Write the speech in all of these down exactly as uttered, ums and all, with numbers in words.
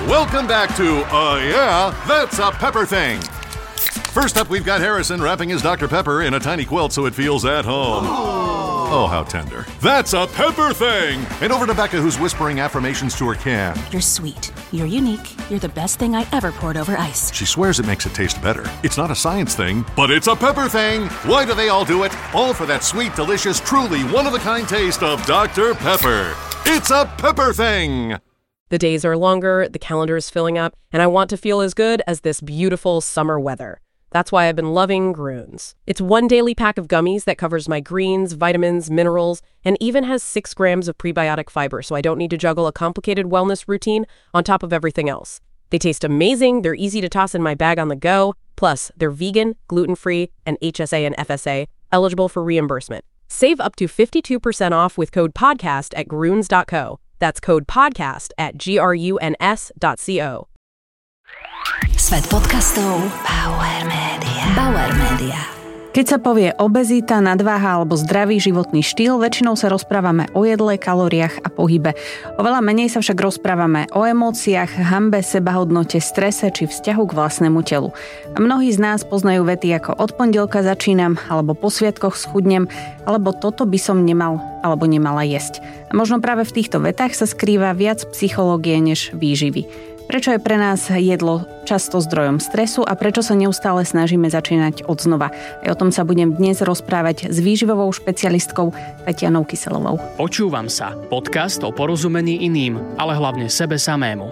Welcome back to, uh, yeah, That's a Pepper Thing. First up, we've got Harrison wrapping his Doctor Pepper in a tiny quilt so it feels at home. Oh, how tender. That's a Pepper Thing! And over to Becca, who's whispering affirmations to her can. You're sweet. You're unique. You're the best thing I ever poured over ice. She swears it makes it taste better. It's not a science thing, but it's a Pepper Thing! Why do they all do it? All for that sweet, delicious, truly one-of-a-kind taste of Doctor Pepper. It's a Pepper Thing! The days are longer, the calendar is filling up, and I want to feel as good as this beautiful summer weather. That's why I've been loving Grüns. It's one daily pack of gummies that covers my greens, vitamins, minerals, and even has six grams of prebiotic fiber, so I don't need to juggle a complicated wellness routine on top of everything else. They taste amazing, they're easy to toss in my bag on the go, plus they're vegan, gluten-free, and H S A and F S A, eligible for reimbursement. Save up to fifty-two percent off with code PODCAST at gruns dot co. That's code PODCAST at G R U N S dot co. Svet podcastov Bauer Media. Bauer Media. Keď sa povie obezita, nadváha alebo zdravý životný štýl, väčšinou sa rozprávame o jedle, kalóriách a pohybe. Oveľa menej sa však rozprávame o emóciách, hanbe, sebahodnote, strese či vzťahu k vlastnému telu. A mnohí z nás poznajú vety ako od pondelka začínam, alebo po sviatkoch schudnem, alebo toto by som nemal alebo nemala jesť. A možno práve v týchto vetách sa skrýva viac psychológie než výživy. Prečo je pre nás jedlo často zdrojom stresu a prečo sa neustále snažíme začínať od znova? Aj o tom sa budem dnes rozprávať s výživovou špecialistkou Tatianou Kyselovou. Počúvam sa. Podcast o porozumení iným, ale hlavne sebe samému.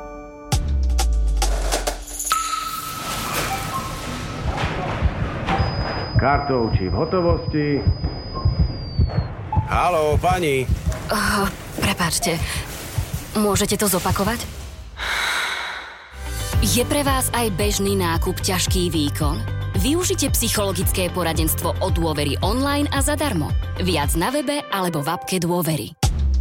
Kartou či v hotovosti? Haló, pani. Oh, prepáčte, môžete to zopakovať? Je pre vás aj bežný nákup ťažký výkon? Využite psychologické poradenstvo od Dôvery online a zadarmo. Viac na webe alebo v appke Dôvery.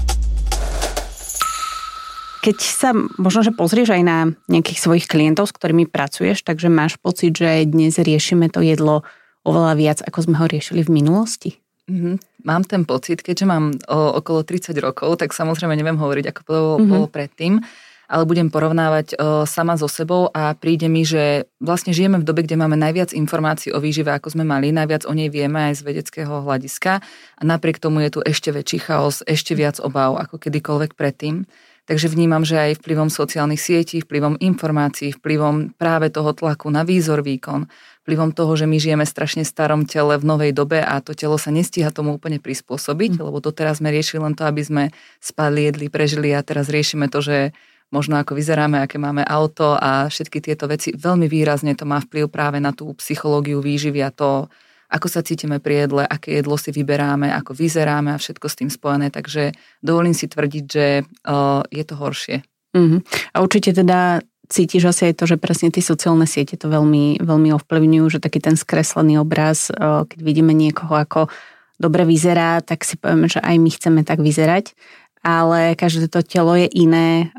Keď sa možno, že pozrieš aj na nejakých svojich klientov, s ktorými pracuješ, takže máš pocit, že dnes riešime to jedlo oveľa viac, ako sme ho riešili v minulosti? Mm-hmm. Mám ten pocit, keďže mám o, okolo tridsať rokov, tak samozrejme neviem hovoriť, ako bolo, mm-hmm. bolo predtým, ale budem porovnávať o, sama so sebou a príde mi, že vlastne žijeme v dobe, kde máme najviac informácií o výžive, ako sme mali, najviac o nej vieme aj z vedeckého hľadiska a napriek tomu je tu ešte väčší chaos, ešte viac obáv ako kedykoľvek predtým. Takže vnímam, že aj vplyvom sociálnych sietí, vplyvom informácií, vplyvom práve toho tlaku na výzor, výkon, vplyvom toho, že my žijeme v strašne starom tele v novej dobe a to telo sa nestíha tomu úplne prispôsobiť, mm. lebo doteraz sme riešili len to, aby sme spali, jedli, prežili a teraz riešime to, že možno ako vyzeráme, aké máme auto a všetky tieto veci. Veľmi výrazne to má vplyv práve na tú psychológiu výživy a to, ako sa cítime pri jedle, aké jedlo si vyberáme, ako vyzeráme a všetko s tým spojené. Takže dovolím si tvrdiť, že uh, je to horšie. Uh-huh. A určite teda cítiš asi aj to, že presne tie sociálne siete to veľmi, veľmi ovplyvňujú, že taký ten skreslený obraz, uh, keď vidíme niekoho, ako dobre vyzerá, tak si povieme, že aj my chceme tak vyzerať. Ale každé to telo je iné.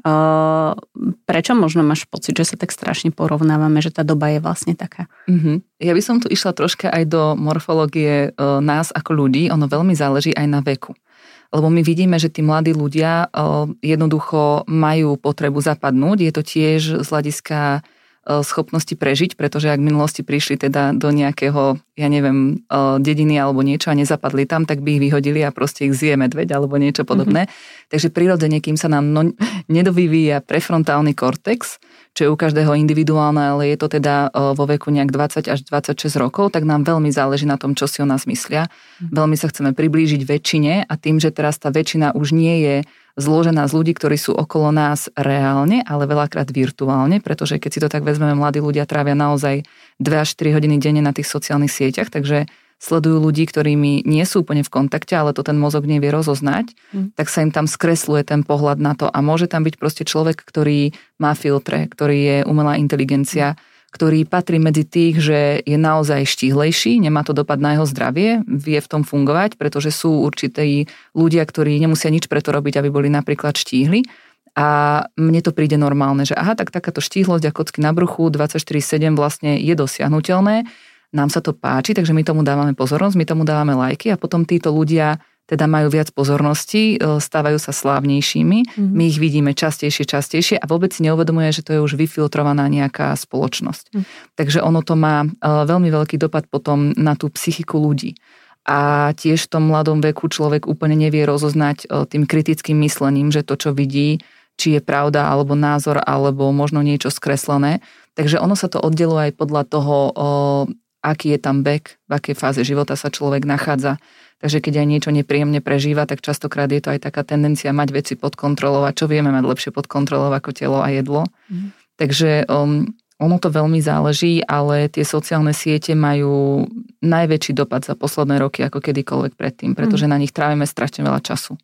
Prečo možno máš pocit, že sa tak strašne porovnávame, že tá doba je vlastne taká? Mm-hmm. Ja by som tu išla troška aj do morfológie nás ako ľudí. Ono veľmi záleží aj na veku. Lebo my vidíme, že tí mladí ľudia jednoducho majú potrebu zapadnúť. Je to tiež z hľadiska schopnosti prežiť, pretože ak v minulosti prišli teda do nejakého, ja neviem, dediny alebo niečo a nezapadli tam, tak by ich vyhodili a proste ich zje medveď alebo niečo podobné. Mm-hmm. Takže prirodzene, kým sa nám no, nedovyvíja prefrontálny kortex, čo je u každého individuálne, ale je to teda vo veku nejak dvadsať až dvadsaťšesť rokov, tak nám veľmi záleží na tom, čo si o nás myslia. Mm-hmm. Veľmi sa chceme priblížiť väčšine a tým, že teraz tá väčšina už nie je zložená z ľudí, ktorí sú okolo nás reálne, ale veľakrát virtuálne, pretože keď si to tak vezmeme, mladí ľudia trávia naozaj dva až tri hodiny denne na tých sociálnych sieťach, takže sledujú ľudí, ktorými nie sú úplne v kontakte, ale to ten mozog nevie rozoznať, mm. tak sa im tam skresluje ten pohľad na to a môže tam byť proste človek, ktorý má filtre, ktorý je umelá inteligencia, mm. ktorý patrí medzi tých, že je naozaj štíhlejší, nemá to dopad na jeho zdravie, vie v tom fungovať, pretože sú určití ľudia, ktorí nemusia nič preto robiť, aby boli napríklad štíhli. A mne to príde normálne, že aha, tak takáto štíhlosť a kocky na bruchu dvadsaťštyri sedem vlastne je dosiahnuteľné, nám sa to páči, takže my tomu dávame pozornosť, my tomu dávame lajky a potom títo ľudia teda majú viac pozornosti, stávajú sa slávnejšími, mm-hmm. my ich vidíme častejšie, častejšie a vôbec si neuvedomuje, že to je už vyfiltrovaná nejaká spoločnosť. Mm. Takže ono to má veľmi veľký dopad potom na tú psychiku ľudí. A tiež v tom mladom veku človek úplne nevie rozoznať tým kritickým myslením, že to, čo vidí, či je pravda, alebo názor, alebo možno niečo skreslené. Takže ono sa to oddeluje aj podľa toho, aký je tam vek, v akej fáze života sa človek nachádza. Takže keď aj niečo nepríjemne prežíva, tak častokrát je to aj taká tendencia mať veci pod kontrolou a čo vieme mať lepšie pod kontrolou ako telo a jedlo. Mm. Takže um, ono to veľmi záleží, ale tie sociálne siete majú najväčší dopad za posledné roky ako kedykoľvek predtým, pretože mm. na nich trávime strašne veľa času.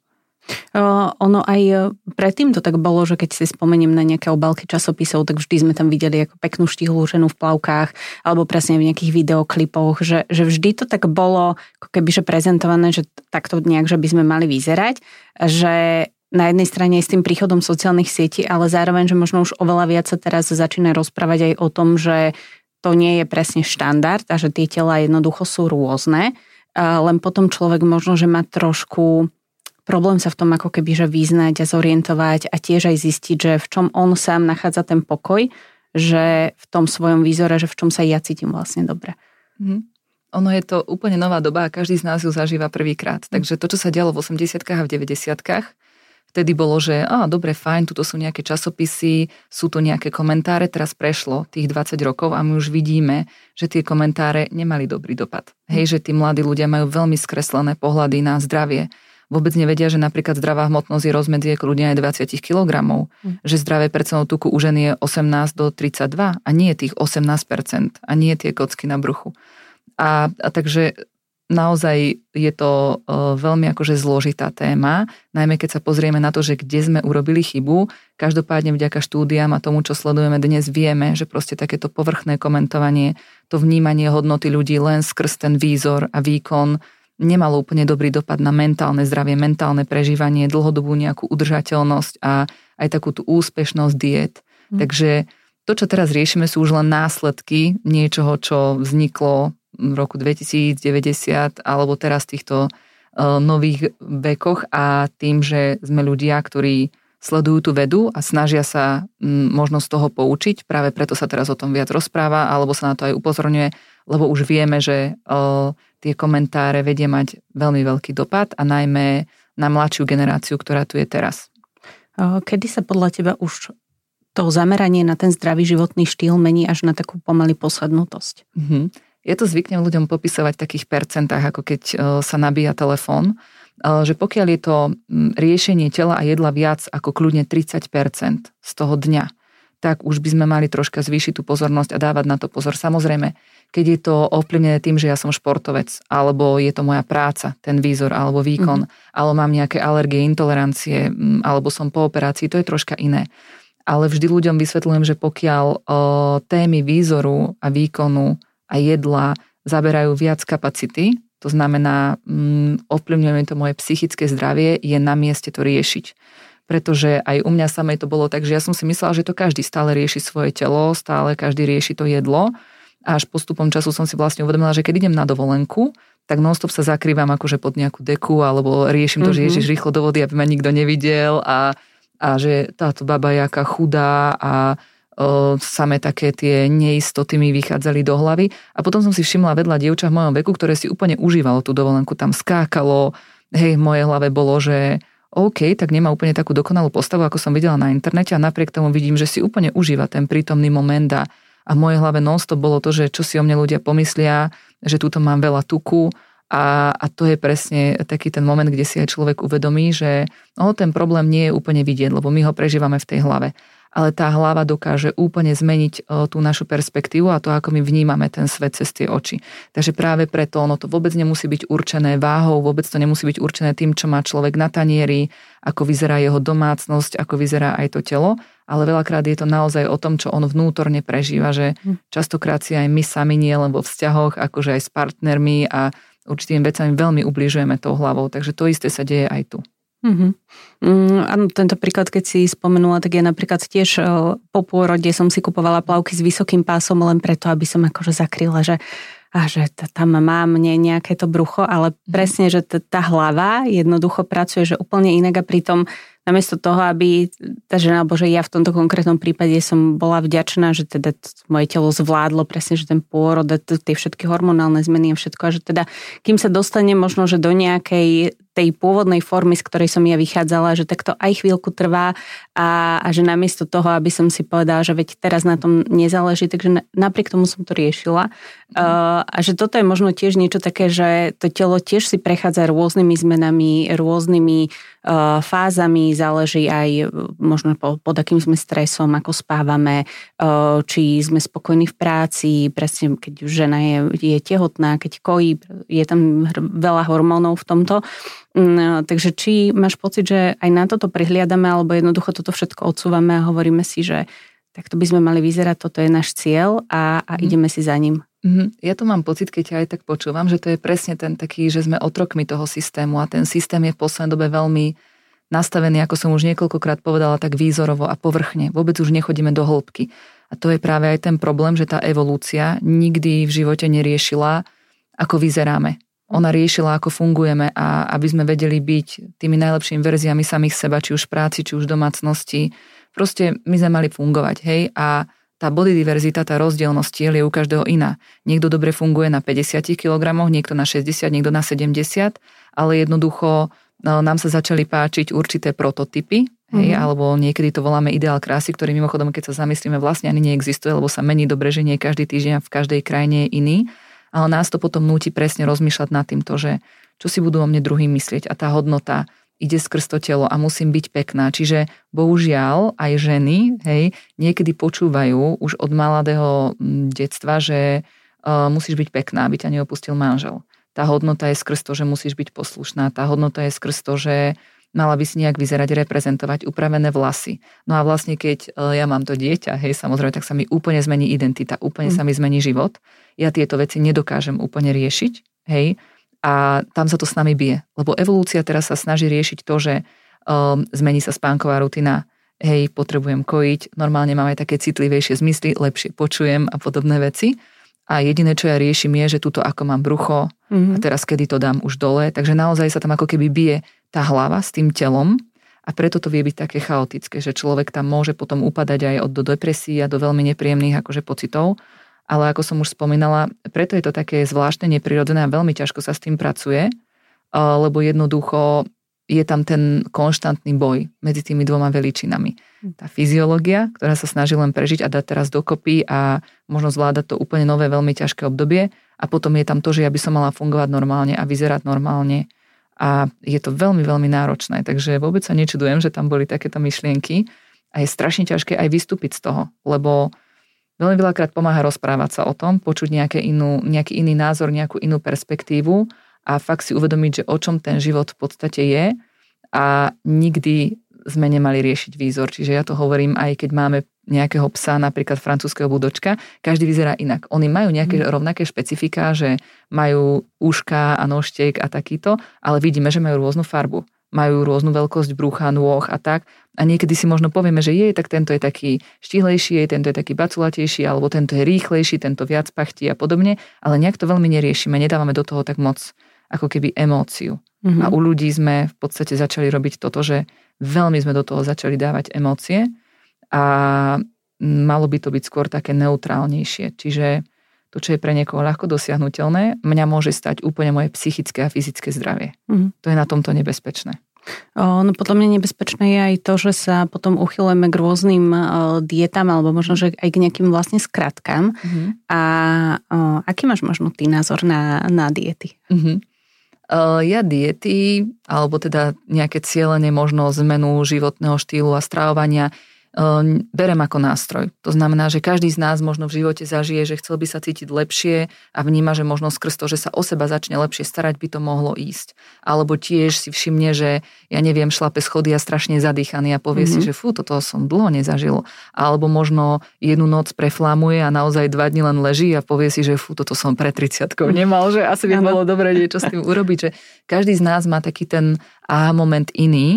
Uh, ono aj predtým to tak bolo, že keď si spomeniem na nejaké obálky časopisov, tak vždy sme tam videli ako peknú štihlú ženu v plavkách alebo presne v nejakých videoklipoch, že, že vždy to tak bolo ako kebyže prezentované, že takto nejak, že by sme mali vyzerať, že na jednej strane aj s tým príchodom sociálnych sietí, ale zároveň, že možno už oveľa viac sa teraz začína rozprávať aj o tom, že to nie je presne štandard a že tie tela jednoducho sú rôzne, len potom človek možno, že má trošku problém sa v tom ako keby, že vyznať a zorientovať a tiež aj zistiť, že v čom on sám nachádza ten pokoj, že v tom svojom výzore, že v čom sa ja cítim vlastne dobre. Mm. Ono je to úplne nová doba a každý z nás ju zažíva prvýkrát. Mm. Takže to, čo sa dialo v osemdesiatkach a v deväťdesiatkach, vtedy bolo, že á, dobre, fajn, tuto sú nejaké časopisy, sú tu nejaké komentáre, teraz prešlo tých dvadsať rokov a my už vidíme, že tie komentáre nemali dobrý dopad. Mm. Hej, že tí mladí ľudia majú veľmi skreslené pohľady na zdravie. Vôbec nevedia, že napríklad zdravá hmotnosť je rozmedzie kľudne aj dvadsať kilogramov, mm. že zdravé percentné tuku u žen je osemnásť do tridsaťdva a nie tých osemnásť percent a nie tie kocky na bruchu. A, a takže naozaj je to uh, veľmi akože zložitá téma, najmä keď sa pozrieme na to, že kde sme urobili chybu. Každopádne vďaka štúdiám a tomu, čo sledujeme dnes, vieme, že proste takéto povrchné komentovanie, to vnímanie hodnoty ľudí len skrz ten výzor a výkon nemalo úplne dobrý dopad na mentálne zdravie, mentálne prežívanie, dlhodobú nejakú udržateľnosť a aj takú tú úspešnosť diét. Mm. Takže to, čo teraz riešime, sú už len následky niečoho, čo vzniklo v roku dvetisícdeväťdesiat alebo teraz v týchto uh, nových vekoch a tým, že sme ľudia, ktorí sledujú tú vedu a snažia sa m, možno z toho poučiť, práve preto sa teraz o tom viac rozpráva alebo sa na to aj upozorňuje, lebo už vieme, že uh, tie komentáre vedia mať veľmi veľký dopad a najmä na mladšiu generáciu, ktorá tu je teraz. Kedy sa podľa teba už to zameranie na ten zdravý životný štýl mení až na takú pomaly posadnutosť? Mm-hmm. Ja to zvyknem ľuďom popisovať v takých percentách, ako keď sa nabíja telefón, že pokiaľ je to riešenie tela a jedla viac ako kľudne tridsať percent z toho dňa, tak už by sme mali troška zvýšiť tú pozornosť a dávať na to pozor. Samozrejme, keď je to ovplyvnené tým, že ja som športovec, alebo je to moja práca, ten výzor, alebo výkon, mm-hmm. alebo mám nejaké alergie, intolerancie, alebo som po operácii, to je troška iné. Ale vždy ľuďom vysvetľujem, že pokiaľ o, témy výzoru a výkonu a jedla zaberajú viac kapacity, to znamená, mm, ovplyvňuje to moje psychické zdravie, je na mieste to riešiť. Pretože aj u mňa samej to bolo tak, že ja som si myslela, že to každý stále rieši svoje telo, stále každý rieši to jedlo. A až postupom času som si vlastne uvedomila, že keď idem na dovolenku, tak non-stop sa zakrývam akože pod nejakú deku, alebo riešim to, mm-hmm. že ježiš rýchlo do vody, aby ma nikto nevidel a, a že táto baba je aká chudá a o, samé také tie neistoty mi vychádzali do hlavy. A potom som si všimla vedľa dievča v mojom veku, ktoré si úplne užívalo tú dovolenku, tam skákalo, hej, v mojej hlave bolo, že OK, tak nemá úplne takú dokonalú postavu, ako som videla na internete a napriek tomu vidím, že si úplne užíva ten prítomný moment a A v mojej hlave non-stop bolo to, že čo si o mne ľudia pomyslia, že túto mám veľa tuku a, a to je presne taký ten moment, kde si aj človek uvedomí, že no, ten problém nie je úplne vidieť, lebo my ho prežívame v tej hlave. Ale tá hlava dokáže úplne zmeniť o, tú našu perspektívu a to, ako my vnímame ten svet cez tie oči. Takže práve preto ono to vôbec nemusí byť určené váhou, vôbec to nemusí byť určené tým, čo má človek na tanieri, ako vyzerá jeho domácnosť, ako vyzerá aj to telo, ale veľakrát je to naozaj o tom, čo on vnútorne prežíva, že častokrát si aj my sami nie len vo vzťahoch, akože aj s partnermi a určitými vecami veľmi ubližujeme tou hlavou, takže to isté sa deje aj tu. Mm-hmm. Mm, áno, tento príklad, keď si spomenula, tak ja napríklad tiež po pôrode som si kupovala plavky s vysokým pásom len preto, aby som akože zakryla, že a že t- tam mám nie, nejaké to brucho, ale presne, že t- tá hlava jednoducho pracuje, že úplne inak a pritom namiesto toho, aby tá žena, alebo že ja v tomto konkrétnom prípade som bola vďačná, že teda moje telo zvládlo presne, že ten pôrod, tie všetky hormonálne zmeny a všetko, a že teda kým sa dostane možno, že do nejakej tej pôvodnej formy, z ktorej som ja vychádzala, že takto aj chvíľku trvá a, a že namiesto toho, aby som si povedala, že veď teraz na tom nezáleží, takže napriek tomu som to riešila. Mm. Uh, a že toto je možno tiež niečo také, že to telo tiež si prechádza rôznymi zmenami, rôznymi uh, fázami, záleží aj možno po, pod akým sme stresom, ako spávame, uh, či sme spokojní v práci, presne keď žena je, je tehotná, keď kojí, je tam veľa hormónov v tomto. No, takže či máš pocit, že aj na toto prihliadame, alebo jednoducho toto všetko odsúvame a hovoríme si, že takto by sme mali vyzerať, toto je náš cieľ a, a mm. ideme si za ním. Mm, ja to mám pocit, keď ťa aj tak počúvam, že to je presne ten taký, že sme otrokmi toho systému a ten systém je v poslednej dobe veľmi nastavený, ako som už niekoľkokrát povedala, tak výzorovo a povrchne. Vôbec už nechodíme do hĺbky. A to je práve aj ten problém, že tá evolúcia nikdy v živote neriešila, ako vyzeráme. Ona riešila, ako fungujeme a aby sme vedeli byť tými najlepšími verziami samých seba, či už v práci, či už v domácnosti. Proste my sme mali fungovať, hej, a tá body diverzita, tá rozdielnosť tiel je u každého iná. Niekto dobre funguje na päťdesiat kilogramov, niekto na šesťdesiat, niekto na sedemdesiat, ale jednoducho no, nám sa začali páčiť určité prototypy, hej, mm-hmm. alebo niekedy to voláme ideál krásy, ktorý mimochodom, keď sa zamyslíme, vlastne ani neexistuje, lebo sa mení dobre, že nie každý týždeň v každej krajine je iný. Ale nás to potom núti presne rozmýšľať nad týmto, že čo si budú o mne druhým myslieť a tá hodnota ide skrz to telo a musím byť pekná. Čiže bohužiaľ aj ženy, hej, niekedy počúvajú už od mladého detstva, že uh, musíš byť pekná, aby ťa neopustil manžel. Tá hodnota je skrz to, že musíš byť poslušná. Tá hodnota je skrz to, že mala by si nejak vyzerať, reprezentovať upravené vlasy. No a vlastne keď uh, ja mám to dieťa, hej, samozrejme, tak sa mi úplne zmení identita, úplne mm. sa mi zmení život. Ja tieto veci nedokážem úplne riešiť, hej, a tam sa to s nami bije. Lebo evolúcia teraz sa snaží riešiť to, že um, zmení sa spánková rutina, hej, potrebujem kojiť, normálne mám aj také citlivejšie zmysly, lepšie počujem a podobné veci. A jediné, čo ja riešim je, že tuto ako mám brucho mm-hmm. a teraz kedy to dám už dole, takže naozaj sa tam ako keby bije tá hlava s tým telom a preto to vie byť také chaotické, že človek tam môže potom upadať aj od do depresí a do veľmi nepríjemných akože pocitov. Ale ako som už spomínala, preto je to také zvláštne, neprirodzené a veľmi ťažko sa s tým pracuje, lebo jednoducho je tam ten konštantný boj medzi tými dvoma veličinami. Tá fyziológia, ktorá sa snaží len prežiť a dať teraz dokopy a možno zvládať to úplne nové, veľmi ťažké obdobie a potom je tam to, že ja by som mala fungovať normálne a vyzerať normálne a je to veľmi, veľmi náročné, takže vôbec sa nečudujem, že tam boli takéto myšlienky a je strašne ťažké aj vystúpiť z toho, lebo veľmi veľakrát pomáha rozprávať sa o tom, počuť nejaké inú, nejaký iný názor, nejakú inú perspektívu a fakt si uvedomiť, že o čom ten život v podstate je a nikdy sme nemali riešiť výzor. Čiže ja to hovorím aj keď máme nejakého psa, napríklad francúzskeho budočka, každý vyzerá inak. Oni majú nejaké mm. rovnaké špecifiká, že majú uška a nožtek a takýto, ale vidíme, že majú rôznu farbu. Majú rôznu veľkosť brucha, nôh a tak. A niekedy si možno povieme, že je, tak tento je taký štihlejší, tento je taký baculatejší, alebo tento je rýchlejší, tento viac pachtí a podobne, ale nejak to veľmi neriešime, nedávame do toho tak moc ako keby emóciu. Mm-hmm. A u ľudí sme v podstate začali robiť toto, že veľmi sme do toho začali dávať emócie a malo by to byť skôr také neutrálnejšie. Čiže to, čo je pre niekoho ľahko dosiahnuteľné, mňa môže stať úplne moje psychické a fyzické zdravie. Mm. To je na tomto nebezpečné. O, no podľa mňa nebezpečné je aj to, že sa potom uchylujeme k rôznym o, dietám alebo možno, že aj k nejakým vlastne skratkám. Mm. A o, aký máš možno ty názor na, na diety? Mm-hmm. O, ja diety, alebo teda nejaké cieľenie, možno zmenu životného štýlu a stravovania berem ako nástroj. To znamená, že každý z nás možno v živote zažije, že chcel by sa cítiť lepšie a vníma, že možno skrz to, že sa o seba začne lepšie starať, by to mohlo ísť. Alebo tiež si všimne, že ja neviem, šlape schody a strašne zadýchaný a povie mm-hmm. si, že fú, toto som dlho nezažil. Alebo možno jednu noc preflámuje a naozaj dva dni len leží a povie si, že fú, toto som pre tridsiatkou nemal, že asi by bolo dobré niečo s tým urobiť. Že každý z nás má taký ten aha moment iný.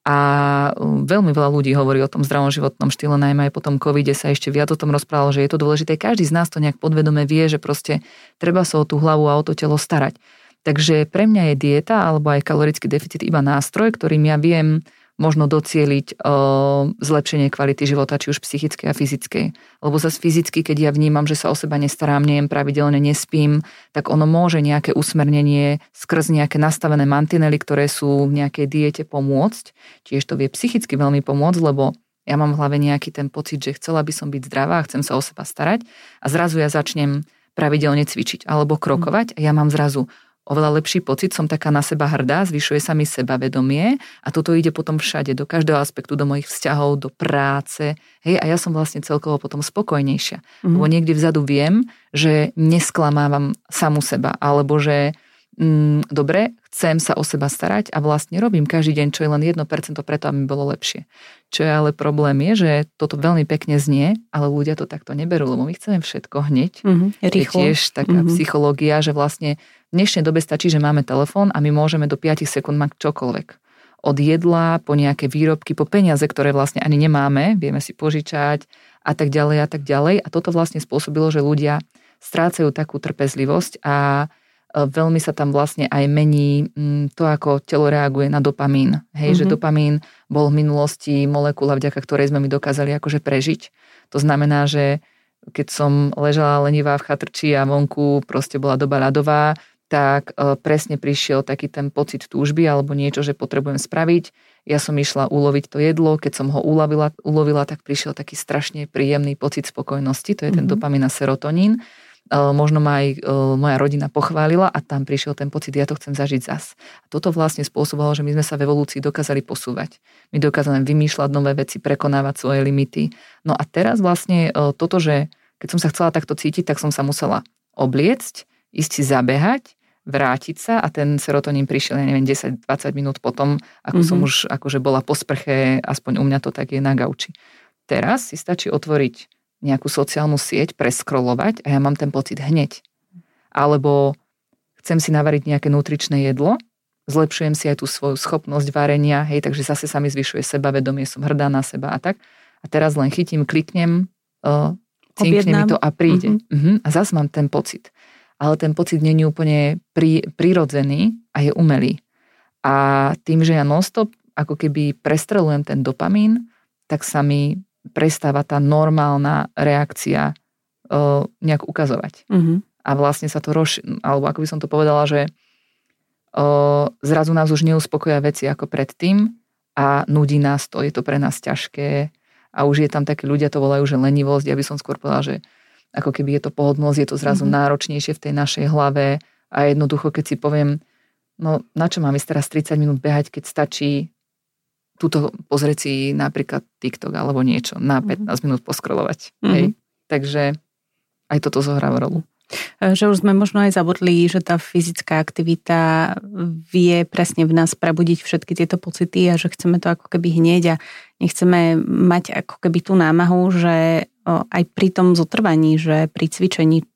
A veľmi veľa ľudí hovorí o tom zdravom životnom štýle, najmä aj po tom covide sa ešte viac o tom rozprávalo, že je to dôležité. Každý z nás to nejak podvedome vie, že proste treba sa o tú hlavu a o to telo starať. Takže pre mňa je dieta alebo aj kalorický deficit iba nástroj, ktorým ja viem možno docieliť o, zlepšenie kvality života, či už psychickej a fyzickej. Lebo zase fyzicky, keď ja vnímam, že sa o seba nestarám, nejem pravidelne, nespím, tak ono môže nejaké usmernenie skrz nejaké nastavené mantinely, ktoré sú v nejakej diete pomôcť. Tiež to vie psychicky veľmi pomôcť, lebo ja mám v hlave nejaký ten pocit, že chcela by som byť zdravá, chcem sa o seba starať a zrazu ja začnem pravidelne cvičiť alebo krokovať a ja mám zrazu oveľa lepší pocit, som taká na seba hrdá, zvyšuje sa mi sebavedomie a toto ide potom všade, do každého aspektu, do mojich vzťahov, do práce. Hej, a ja som vlastne celkovo potom spokojnejšia. Mm. Lebo niekde vzadu viem, že nesklamávam samu seba, alebo že mm, dobre, chcem sa o seba starať a vlastne robím každý deň, čo je len jedno percento preto, aby mi bolo lepšie. Čo je ale problém je, že toto veľmi pekne znie, ale ľudia to takto neberú, lebo my chceme všetko hneď. Mm-hmm. Rýchlo. Je tiež taká mm-hmm. psychológia, že vlastne v dnešnej dobe stačí, že máme telefón a my môžeme do päť sekúnd mať čokoľvek. Od jedla, po nejaké výrobky, po peniaze, ktoré vlastne ani nemáme, vieme si požičať a tak ďalej a tak ďalej. A toto vlastne spôsobilo, že ľudia strácajú takú trpezlivosť a veľmi sa tam vlastne aj mení to, ako telo reaguje na dopamín. Hej, mm-hmm. že dopamín bol v minulosti molekula, vďaka ktorej sme my dokázali akože prežiť. To znamená, že keď som ležala lenivá v chatrči a vonku proste bola doba ľadová, tak presne prišiel taký ten pocit túžby alebo niečo, že potrebujem spraviť. Ja som išla uloviť to jedlo, keď som ho ulovila, ulovila tak prišiel taký strašne príjemný pocit spokojnosti, to je ten mm-hmm. dopamín a serotonín. Možno ma aj moja rodina pochválila a tam prišiel ten pocit, ja to chcem zažiť zas. A toto vlastne spôsobovalo, že my sme sa v evolúcii dokázali posúvať. My dokázali vymýšľať nové veci, prekonávať svoje limity. No a teraz vlastne toto, že keď som sa chcela takto cítiť, tak som sa musela obliecť, ísť si zabehať, vrátiť sa a ten serotonín prišiel, ja neviem, desať dvadsať minút potom, ako mm-hmm. som už akože bola po sprche, aspoň u mňa to tak je na gauči. Teraz si stačí otvoriť nejakú sociálnu sieť, preskrolovať a ja mám ten pocit hneď. Alebo chcem si navariť nejaké nutričné jedlo, zlepšujem si aj tú svoju schopnosť varenia, hej, takže zase sa mi zvyšuje sebavedomie, som hrdá na seba a tak. A teraz len chytím, kliknem, uh, cinkne mi to a príde. Mm-hmm. Uh-huh. A zase mám ten pocit. Ale ten pocit nie je úplne pri, prirodzený a je umelý. A tým, že ja non-stop ako keby prestrelujem ten dopamín, tak sa mi prestáva tá normálna reakcia uh, nejak ukazovať. Uh-huh. A vlastne sa to roz... alebo ako by som to povedala, že uh, zrazu nás už neuspokoja veci ako predtým a nudí nás to, je to pre nás ťažké a už je tam takí ľudia, to volajú, že lenivosť. Ja by som skôr povedala, že ako keby je to pohodlnosť, je to zrazu uh-huh. náročnejšie v tej našej hlave a jednoducho, keď si poviem, no na čo mám ísť teraz tridsať minút behať, keď stačí tuto pozrieť si napríklad TikTok alebo niečo na pätnásť minút poskrolovať. Mm-hmm. Hej. Takže aj toto zohráva rolu. Že už sme možno aj zabudli, že tá fyzická aktivita vie presne v nás prebudiť všetky tieto pocity a že chceme to ako keby hneď a nechceme mať ako keby tú námahu, že aj pri tom zotrvaní, že pri cvičení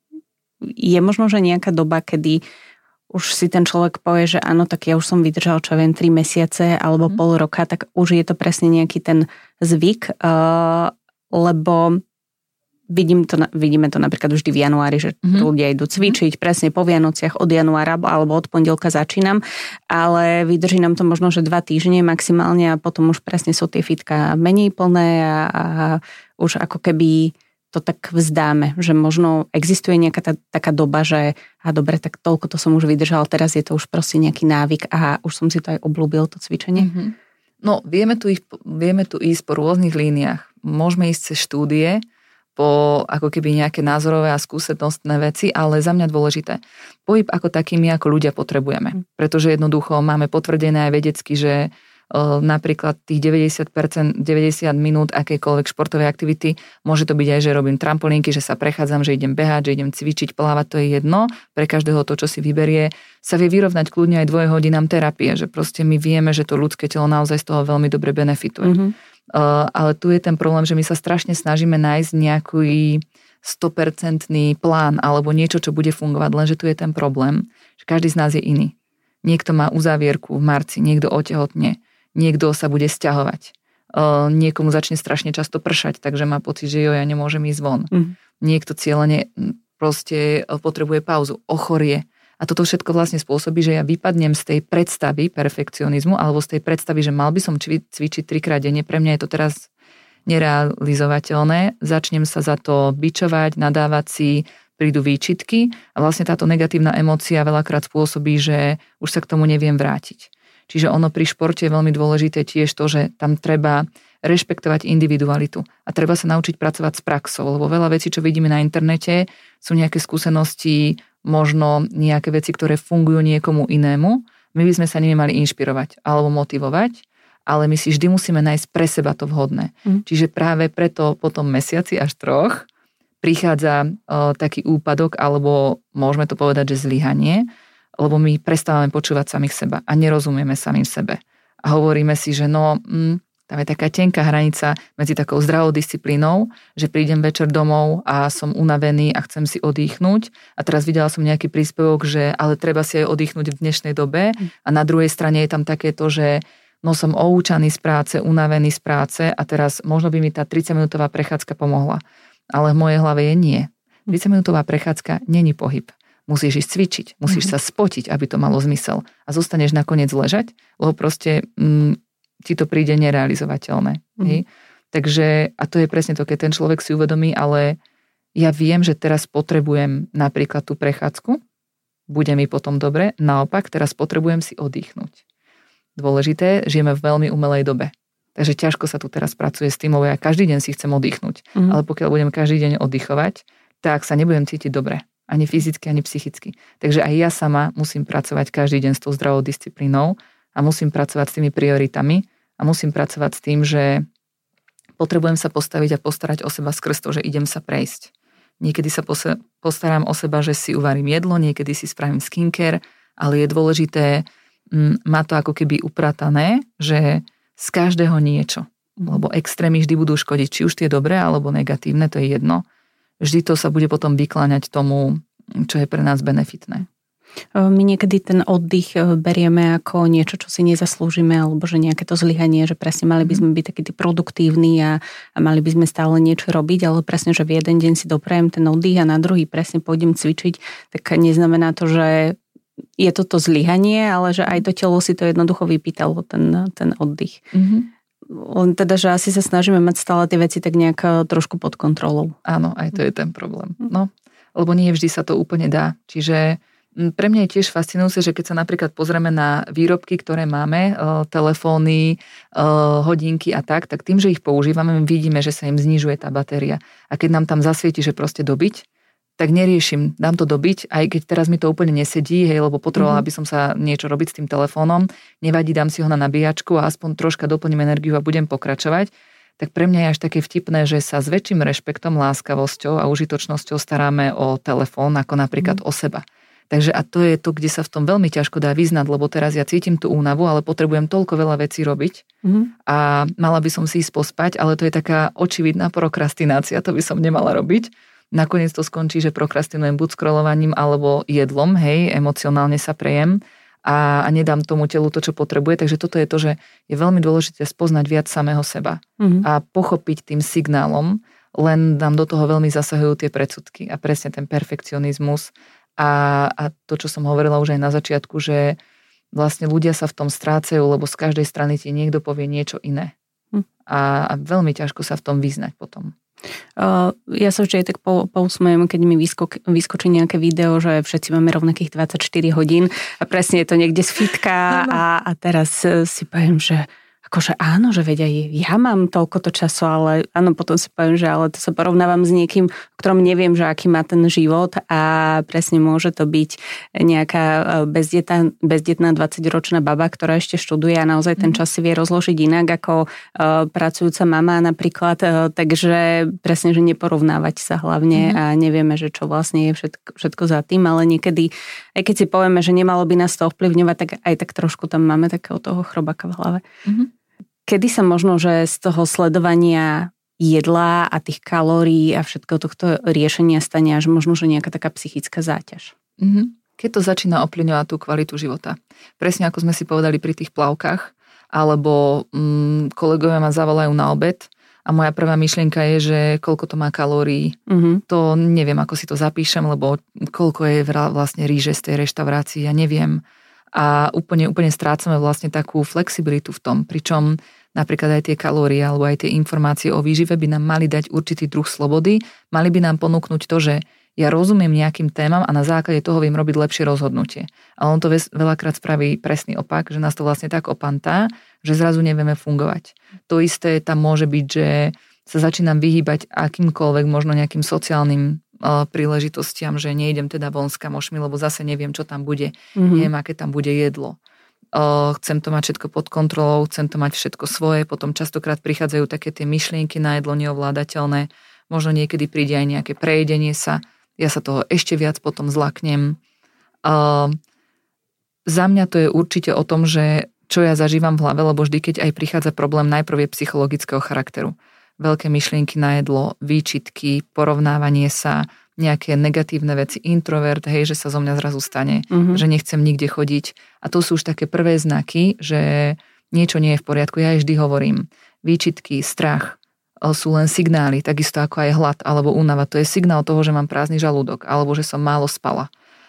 je možno, že nejaká doba, kedy už si ten človek povie, že áno, tak ja už som vydržal, čo viem, tri mesiace alebo mm. pol roka, tak už je to presne nejaký ten zvyk, uh, lebo vidím to, vidíme to napríklad vždy v januári, že mm. ľudia idú cvičiť, presne po Vianociach od januára alebo od pondelka začínam, ale vydrží nám to možno, že dva týždne maximálne a potom už presne sú tie fitka menej plné a, a už ako keby to tak vzdáme, že možno existuje nejaká tá, taká doba, že a dobre, tak toľko to som už vydržal, teraz je to už proste nejaký návyk a už som si to aj obľúbil, to cvičenie. Mm-hmm. No, vieme tu, ich, vieme tu ísť po rôznych líniách. Môžeme ísť cez štúdie, po ako keby nejaké názorové a skúsenostné veci, ale za mňa dôležité. Pohyb ako taký my ako ľudia potrebujeme, pretože jednoducho máme potvrdené aj vedecky, že napríklad tých deväťdesiat percent, deväťdesiat minút akejkoľvek športovej aktivity, môže to byť aj, že robím trampolínky, že sa prechádzam, že idem behať, že idem cvičiť, plávať, to je jedno. Pre každého to, čo si vyberie, sa vie vyrovnať kľudne aj dvojhodinám terapie, že proste my vieme, že to ľudské telo naozaj z toho veľmi dobre benefituje. Mm-hmm. Uh, ale tu je ten problém, že my sa strašne snažíme nájsť nejaký sto percent plán alebo niečo, čo bude fungovať, lenže tu je ten problém, že každý z nás je iný. Niekto má uzávierku v marci, niekto otehotne, niekto sa bude sťahovať. Niekomu začne strašne často pršať, takže má pocit, že jo, ja nemôžem ísť von. Mm. Niekto cieľene proste potrebuje pauzu, ochorie. A toto všetko vlastne spôsobí, že ja vypadnem z tej predstavy perfekcionizmu alebo z tej predstavy, že mal by som cvičiť trikrát denne. Pre mňa je to teraz nerealizovateľné. Začnem sa za to bičovať, nadávať si, prídu výčitky a vlastne táto negatívna emócia veľakrát spôsobí, že už sa k tomu neviem vrátiť. Čiže ono pri športe je veľmi dôležité tiež to, že tam treba rešpektovať individualitu a treba sa naučiť pracovať s praxou, lebo veľa vecí, čo vidíme na internete, sú nejaké skúsenosti, možno nejaké veci, ktoré fungujú niekomu inému. My by sme sa nimi mali inšpirovať alebo motivovať, ale my si vždy musíme nájsť pre seba to vhodné. Mm. Čiže práve preto po tom mesiaci až troch prichádza o, taký úpadok, alebo môžeme to povedať, že zlyhanie, lebo my prestávame počúvať samých seba a nerozumieme samým sebe. A hovoríme si, že no, mm, tam je taká tenká hranica medzi takou zdravou disciplínou, že prídem večer domov a som unavený a chcem si oddychnúť. A teraz videla som nejaký príspevok, že ale treba si aj oddychnúť v dnešnej dobe. A na druhej strane je tam takéto, že no som oučaný z práce, unavený z práce a teraz možno by mi tá tridsaťminútová prechádzka pomohla. Ale v mojej hlave je nie. tridsaťminútová prechádzka není pohyb. Musíš ísť cvičiť, musíš mm-hmm. sa spotiť, aby to malo zmysel. A zostaneš nakoniec ležať, lebo proste mm, ti to príde nerealizovateľné. Mm-hmm. Takže, a to je presne to, keď ten človek si uvedomí, ale ja viem, že teraz potrebujem napríklad tú prechádzku, bude mi potom dobre, naopak, teraz potrebujem si oddychnúť. Dôležité, žijeme v veľmi umelej dobe. Takže ťažko sa tu teraz pracuje s tým, lebo ja každý deň si chcem oddychnúť. Mm-hmm. Ale pokiaľ budem každý deň oddychovať, tak sa nebudem cítiť dobre. Ani fyzicky, ani psychicky. Takže aj ja sama musím pracovať každý deň s tou zdravou disciplínou a musím pracovať s tými prioritami a musím pracovať s tým, že potrebujem sa postaviť a postarať o seba skrz to, že idem sa prejsť. Niekedy sa postaram o seba, že si uvarím jedlo, niekedy si spravím skincare, ale je dôležité m, mať to ako keby upratané, že z každého niečo. Lebo extrémy vždy budú škodiť, či už tie dobré alebo negatívne, to je jedno. Vždy to sa bude potom vykláňať tomu, čo je pre nás benefitné. My niekedy ten oddych berieme ako niečo, čo si nezaslúžime, alebo že nejaké to zlyhanie, že presne mali by sme byť takí tí produktívni a, a mali by sme stále niečo robiť, ale presne, že v jeden deň si doprajem ten oddych a na druhý presne pôjdem cvičiť, tak neznamená to, že je toto zlyhanie, ale že aj to telo si to jednoducho vypýtalo, ten, ten oddych. Mm-hmm. Len teda, že asi sa snažíme mať stále tie veci tak nejak trošku pod kontrolou. Áno, aj to je ten problém. No, lebo nie vždy sa to úplne dá. Čiže pre mňa je tiež fascinujúce, že keď sa napríklad pozrieme na výrobky, ktoré máme, telefóny, hodinky a tak, tak tým, že ich používame, my vidíme, že sa im znižuje tá batéria. A keď nám tam zasvieti, že proste dobiť, tak neriešim, dám to dobiť, aj keď teraz mi to úplne nesedí, hej, lebo potrebovala by som sa niečo robiť s tým telefónom, nevadí, dám si ho na nabíjačku a aspoň troška doplním energiu a budem pokračovať, tak pre mňa je až také vtipné, že sa s väčším rešpektom, láskavosťou a užitočnosťou staráme o telefón, ako napríklad mm. o seba. Takže a to je to, kde sa v tom veľmi ťažko dá vyznať, lebo teraz ja cítim tú únavu, ale potrebujem toľko veľa vecí robiť mm. a mala by som si ísť pospať, ale to je taká očividná prokrastinácia, to by som nemala robiť. Nakoniec to skončí, že prokrastinujem buď scrollovaním alebo jedlom, hej, emocionálne sa prejem a, a nedám tomu telu to, čo potrebuje. Takže toto je to, že je veľmi dôležité spoznať viac samého seba mm-hmm. a pochopiť tým signálom, len nám do toho veľmi zasahujú tie predsudky a presne ten perfekcionizmus a, a to, čo som hovorila už aj na začiatku, že vlastne ľudia sa v tom strácajú, lebo z každej strany ti niekto povie niečo iné. Mm. A, a veľmi ťažko sa v tom vyznať potom. Uh, ja sa vždy tak pousmejem, keď mi vysko, vyskočí nejaké video, že všetci máme rovnakých dvadsaťštyri hodín a presne je to niekde z fitka a, a teraz si poviem, že akože áno, že veď aj ja mám toľkoto času, ale áno, potom si poviem, že ale to sa porovnávam s niekým, o ktorom neviem, že aký má ten život a presne môže to byť nejaká bezdetná, bezdetná dvadsaťročná baba, ktorá ešte študuje a naozaj ten čas si vie rozložiť inak ako uh, pracujúca mama napríklad, uh, takže presne, že neporovnávať sa hlavne mm. a nevieme, že čo vlastne je všetko, všetko za tým, ale niekedy, aj keď si povieme, že nemalo by nás to ovplyvňovať, tak aj tak trošku tam máme takého toho chrobaka v hlave. Mm. Kedy sa možno, že z toho sledovania jedla a tých kalórií a všetko tohto riešenia stane až možno, že nejaká taká psychická záťaž? Mm-hmm. Keď to začína ovplyvňovať tú kvalitu života. Presne ako sme si povedali pri tých plavkách, alebo mm, kolegovia ma zavolajú na obed a moja prvá myšlienka je, že koľko to má kalórií. Mm-hmm. To neviem, ako si to zapíšem, lebo koľko je vlastne ríže z tej reštaurácii, ja neviem. A úplne, úplne strácame vlastne takú flexibilitu v tom, pričom napríklad aj tie kalórie alebo aj tie informácie o výžive by nám mali dať určitý druh slobody, mali by nám ponúknuť to, že ja rozumiem nejakým témam a na základe toho viem robiť lepšie rozhodnutie. Ale on to veľakrát spraví presný opak, že nás to vlastne tak opantá, že zrazu nevieme fungovať. To isté tam môže byť, že sa začínam vyhýbať akýmkoľvek možno nejakým sociálnym uh, príležitostiam, že nejdem teda von s kamošmi, lebo zase neviem, čo tam bude. Mm-hmm. Neviem, aké tam bude jedlo. Uh, chcem to mať všetko pod kontrolou, chcem to mať všetko svoje, potom častokrát prichádzajú také tie myšlienky na jedlo neovládateľné, možno niekedy príde aj nejaké prejedenie sa, ja sa toho ešte viac potom zlaknem. Uh, za mňa to je určite o tom, že čo ja zažívam v hlave, lebo vždy, keď aj prichádza problém, najprv je psychologického charakteru. Veľké myšlienky na jedlo, výčitky, porovnávanie sa, nejaké negatívne veci, introvert, hej, že sa zo mňa zrazu stane, mm-hmm. že nechcem nikde chodiť. A to sú už také prvé znaky, že niečo nie je v poriadku. Ja aj vždy hovorím, výčitky, strach, sú len signály, takisto ako aj hlad alebo únava. To je signál toho, že mám prázdny žalúdok alebo že som málo spala.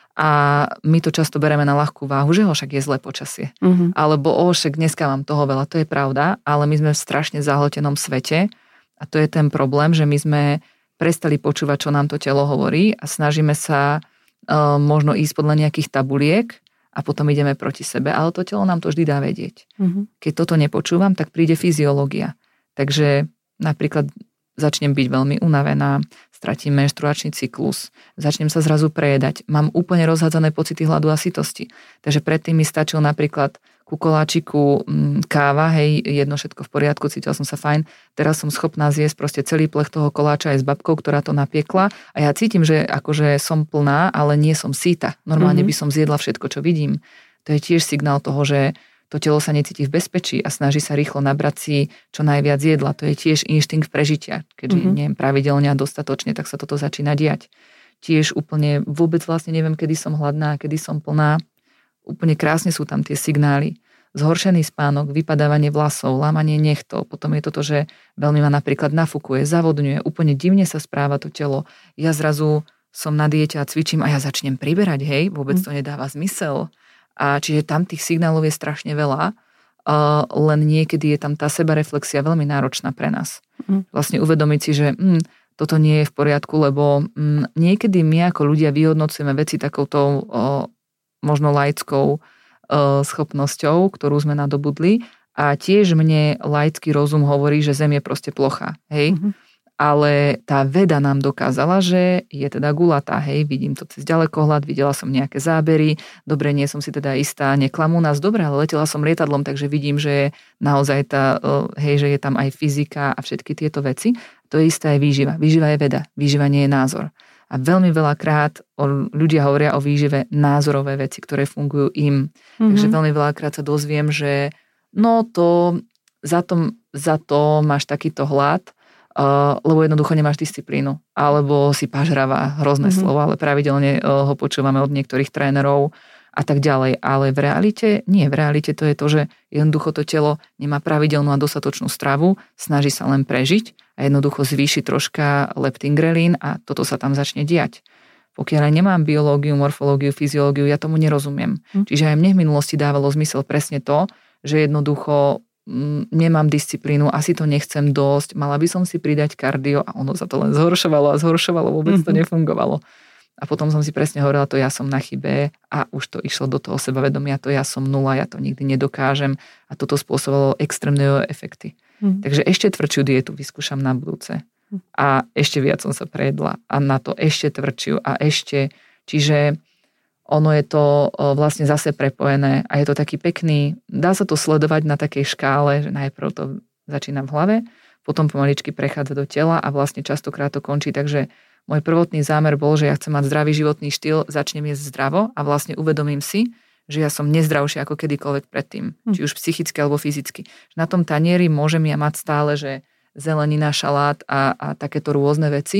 A my to často bereme na ľahkú váhu, že ho však je zlé počasie. Mm-hmm. Alebo o, však dneska mám toho veľa. To je pravda, ale my sme v strašne zahltenom svete a to je ten problém, že my sme prestali počúvať, čo nám to telo hovorí a snažíme sa uh, možno ísť podľa nejakých tabuliek a potom ideme proti sebe, ale to telo nám to vždy dá vedieť. Mm-hmm. Keď toto nepočúvam, tak príde fyziológia. Takže napríklad začnem byť veľmi unavená, stratím menštruačný cyklus, začnem sa zrazu prejedať, mám úplne rozhádzané pocity hladu a sytosti. Takže predtým mi stačil napríklad ku koláčiku káva, hej, jedno všetko v poriadku, cítila som sa fajn, teraz som schopná zjesť proste celý plech toho koláča aj s babkou, ktorá to napiekla a ja cítim, že akože som plná, ale nie som síta. Normálne mm-hmm. by som zjedla všetko, čo vidím. To je tiež signál toho, že to telo sa necíti v bezpečí a snaží sa rýchlo nabrať si čo najviac jedla. To je tiež inštinkt prežitia. Keďže mm-hmm. neviem pravidelne a dostatočne, tak sa toto začína diať. Tiež úplne vôbec vlastne neviem, kedy som hladná, kedy som plná. Úplne krásne sú tam tie signály. Zhoršený spánok, vypadávanie vlasov, lámanie nechtov. Potom je toto, že veľmi ma napríklad nafúkuje, zavodňuje. Úplne divne sa správa to telo. Ja zrazu som na diete a cvičím a ja začnem priberať, hej, vôbec to nedáva zmysel. A čiže tam tých signálov je strašne veľa, uh, len niekedy je tam tá sebareflexia veľmi náročná pre nás. Mm. Vlastne uvedomiť si, že mm, toto nie je v poriadku, lebo mm, niekedy my ako ľudia vyhodnocujeme veci takouto uh, možno laickou uh, schopnosťou, ktorú sme nadobudli a tiež mne laický rozum hovorí, že Zem je proste plochá. Hej? Mm-hmm. Ale tá veda nám dokázala, že je teda gulatá, hej, vidím to cez ďalekohľad, videla som nejaké zábery, dobre, nie som si teda istá, neklamú nás, dobre, ale letela som lietadlom, takže vidím, že je naozaj tá, hej, že je tam aj fyzika a všetky tieto veci. To je isté aj výživa. Výživa je veda, výživa nie je názor. A veľmi veľakrát ľudia hovoria o výžive názorové veci, ktoré fungujú im. Mm-hmm. Takže veľmi veľakrát sa dozviem, že no to, za to, za to máš takýto hlad, Uh, lebo jednoducho nemáš disciplínu, alebo si pažravá, hrozné mm-hmm. slovo, ale pravidelne uh, ho počúvame od niektorých trénerov a tak ďalej. Ale v realite, nie, v realite to je to, že jednoducho to telo nemá pravidelnú a dostatočnú stravu, snaží sa len prežiť a jednoducho zvýši troška leptín, grelín a toto sa tam začne diať. Pokiaľ aj nemám biológiu, morfológiu, fyziológiu, ja tomu nerozumiem. Mm. Čiže aj mne v minulosti dávalo zmysel presne to, že jednoducho nemám disciplínu, asi to nechcem dosť, mala by som si pridať kardio a ono sa to len zhoršovalo a zhoršovalo, vôbec to nefungovalo. A potom som si presne hovorila, to ja som na chybe a už to išlo do toho sebavedomia, to ja som nula, ja to nikdy nedokážem a toto spôsobovalo extrémne efekty. Mm. Takže ešte tvrdšiu dietu vyskúšam na budúce a ešte viac som sa prejedla a na to ešte tvrdšiu a ešte, čiže ono je to vlastne zase prepojené a je to taký pekný, dá sa to sledovať na takej škále, že najprv to začína v hlave, potom pomaličky prechádza do tela a vlastne častokrát to končí, takže môj prvotný zámer bol, že ja chcem mať zdravý životný štýl, začnem jesť zdravo a vlastne uvedomím si, že ja som nezdravšia ako kedykoľvek predtým, hm. či už psychicky alebo fyzicky. Na tom tanieri môžem ja mať stále, že zelenina, šalát a, a takéto rôzne veci,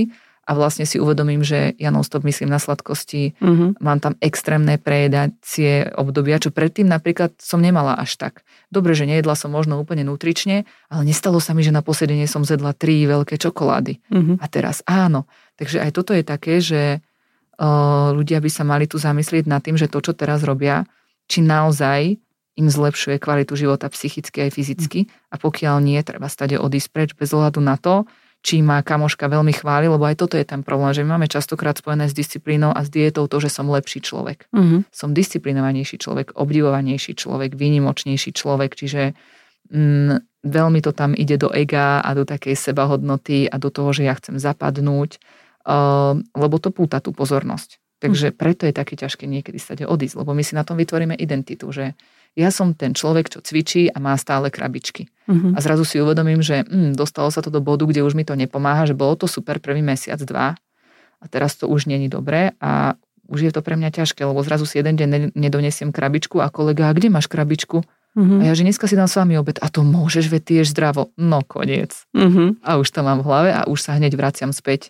a vlastne si uvedomím, že ja non-stop myslím na sladkosti, uh-huh. mám tam extrémne prejedacie obdobia, čo predtým napríklad som nemala až tak. Dobre, že nejedla som možno úplne nutrične, ale nestalo sa mi, že na posedenie som zjedla tri veľké čokolády. Uh-huh. A teraz áno. Takže aj toto je také, že uh, ľudia by sa mali tu zamyslieť nad tým, že to, čo teraz robia, či naozaj im zlepšuje kvalitu života psychicky aj fyzicky a pokiaľ nie, treba stade odísť preč bez ohľadu na to, či ma kamoška veľmi chváli, lebo aj toto je ten problém, že my máme častokrát spojené s disciplínou a s diétou to, že som lepší človek. Uh-huh. Som disciplinovanejší človek, obdivovanejší človek, výnimočnejší človek, čiže mm, veľmi to tam ide do ega a do takej sebahodnoty a do toho, že ja chcem zapadnúť, uh, lebo to púta tú pozornosť. Takže preto je také ťažké niekedy stade odísť, lebo my si na tom vytvoríme identitu, že ja som ten človek, čo cvičí a má stále krabičky. Uh-huh. A zrazu si uvedomím, že hm, dostalo sa to do bodu, kde už mi to nepomáha, že bolo to super prvý mesiac, dva a teraz to už není dobré a už je to pre mňa ťažké, lebo zrazu si jeden deň nedonesiem krabičku a kolega, a kde máš krabičku? Uh-huh. A ja, že dneska si dám s vami obed. A to môžeš, veď ty ješ zdravo. No, koniec. Uh-huh. A už to mám v hlave a už sa hneď vraciam späť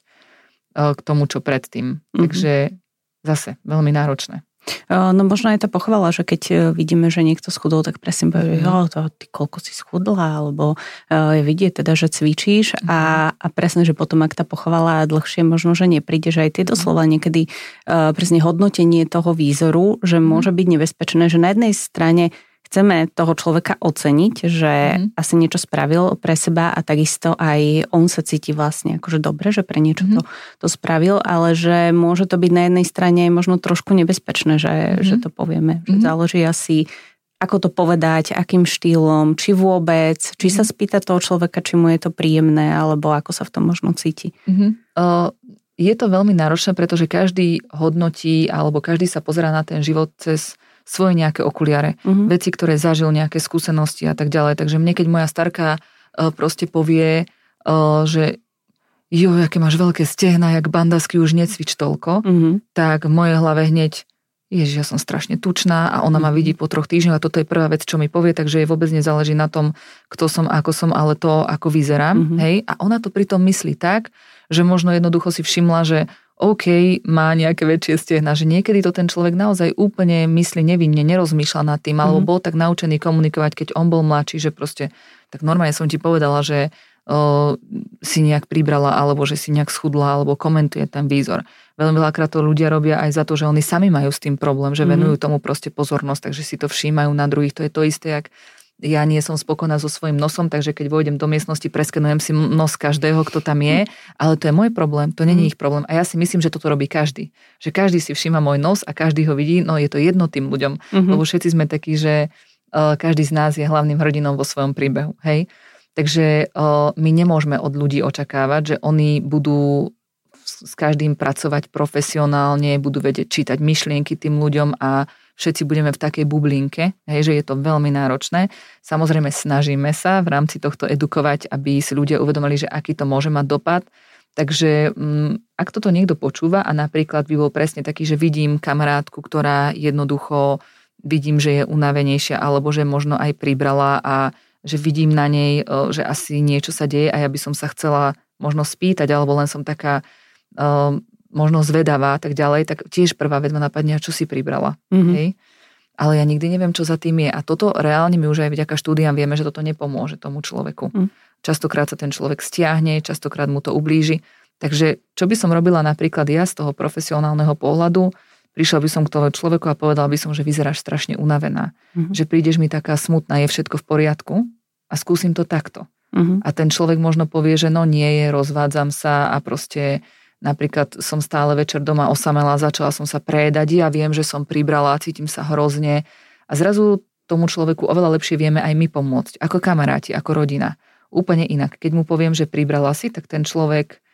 k tomu, čo predtým. Uh-huh. Takže zase veľmi náročné. No možno je tá pochvala, že keď vidíme, že niekto schudol, tak presne povie, že jo, to, ty koľko si schudla, alebo je vidieť teda, že cvičíš mm. a, a presne, že potom, ak tá pochvala dlhšie, možno, že nepríde, že aj tie doslova niekedy uh, presne hodnotenie toho výzoru, že môže byť nebezpečné, že na jednej strane chceme toho človeka oceniť, že mm. asi niečo spravil pre seba a takisto aj on sa cíti vlastne akože dobre, že pre niečo mm. to, to spravil, ale že môže to byť na jednej strane možno trošku nebezpečné, že, mm. že to povieme. Že mm. záleží asi, ako to povedať, akým štýlom, či vôbec, či mm. sa spýta toho človeka, či mu je to príjemné, alebo ako sa v tom možno cíti. Mm. Uh, je to veľmi náročné, pretože každý hodnotí, alebo každý sa pozerá na ten život cez svoje nejaké okuliare, uh-huh. veci, ktoré zažil, nejaké skúsenosti a tak ďalej. Takže mne, keď moja starka uh, proste povie, uh, že jo, aké máš veľké stehna, jak bandasky, už necvič toľko, uh-huh. tak v mojej hlave hneď, ježiš, ja som strašne tučná a ona uh-huh. ma vidí po troch týždňoch a toto je prvá vec, čo mi povie, takže jej vôbec nezáleží na tom, kto som, ako som, ale to, ako vyzerám. Uh-huh. Hej? A ona to pritom myslí tak, že možno jednoducho si všimla, že OK, má nejaké väčšie stehna, že niekedy to ten človek naozaj úplne myslí nevinne, nerozmýšľa nad tým, alebo bol tak naučený komunikovať, keď on bol mladší, že proste, tak normálne som ti povedala, že o, si nejak pribrala, alebo že si nejak schudla, alebo komentuje ten výzor. Veľmi veľakrát to ľudia robia aj za to, že oni sami majú s tým problém, že venujú tomu proste pozornosť, takže si to všímajú na druhých. To je to isté, jak ja nie som spokojná so svojím nosom, takže keď vojdem do miestnosti, preskenujem si nos každého, kto tam je, ale to je môj problém, to nie je ich problém. A ja si myslím, že toto robí každý. Že každý si všíma môj nos a každý ho vidí, no je to jedno tým ľuďom, uh-huh. lebo všetci sme takí, že uh, každý z nás je hlavným hrdinom vo svojom príbehu. Hej? Takže uh, my nemôžeme od ľudí očakávať, že oni budú s každým pracovať profesionálne, budú vedieť čítať myšlienky tým ľuďom a všetci budeme v takej bublinke, hej, že je to veľmi náročné. Samozrejme snažíme sa v rámci tohto edukovať, aby si ľudia uvedomili, že aký to môže mať dopad. Takže m, ak toto niekto počúva a napríklad by bol presne taký, že vidím kamarátku, ktorá jednoducho vidím, že je unavenejšia alebo že možno aj pribrala a že vidím na nej, že asi niečo sa deje a ja by som sa chcela možno spýtať alebo len som taká um, možno zvedavá a tak ďalej, tak tiež prvá vec ma napadne, čo si pribrala. Mm-hmm. Hej? Ale ja nikdy neviem, čo za tým je. A toto reálne my už aj vďaka štúdiám vieme, že toto nepomôže tomu človeku. Mm. Častokrát sa ten človek stiahne, častokrát mu to ublíži. Takže čo by som robila napríklad ja z toho profesionálneho pohľadu, prišla by som k tomu človeku a povedala by som, že vyzeráš strašne unavená. Mm-hmm. Že prídeš mi taká smutná, je všetko v poriadku a skúsim to takto. Mm-hmm. A ten človek možno povie, že no nie je, rozvádzam sa a proste napríklad som stále večer doma osamelá, začala som sa prejedať, ja viem, že som pribrala, cítim sa hrozne a zrazu tomu človeku oveľa lepšie vieme aj my pomôcť, ako kamaráti, ako rodina. Úplne inak. Keď mu poviem, že pribrala si, tak ten človek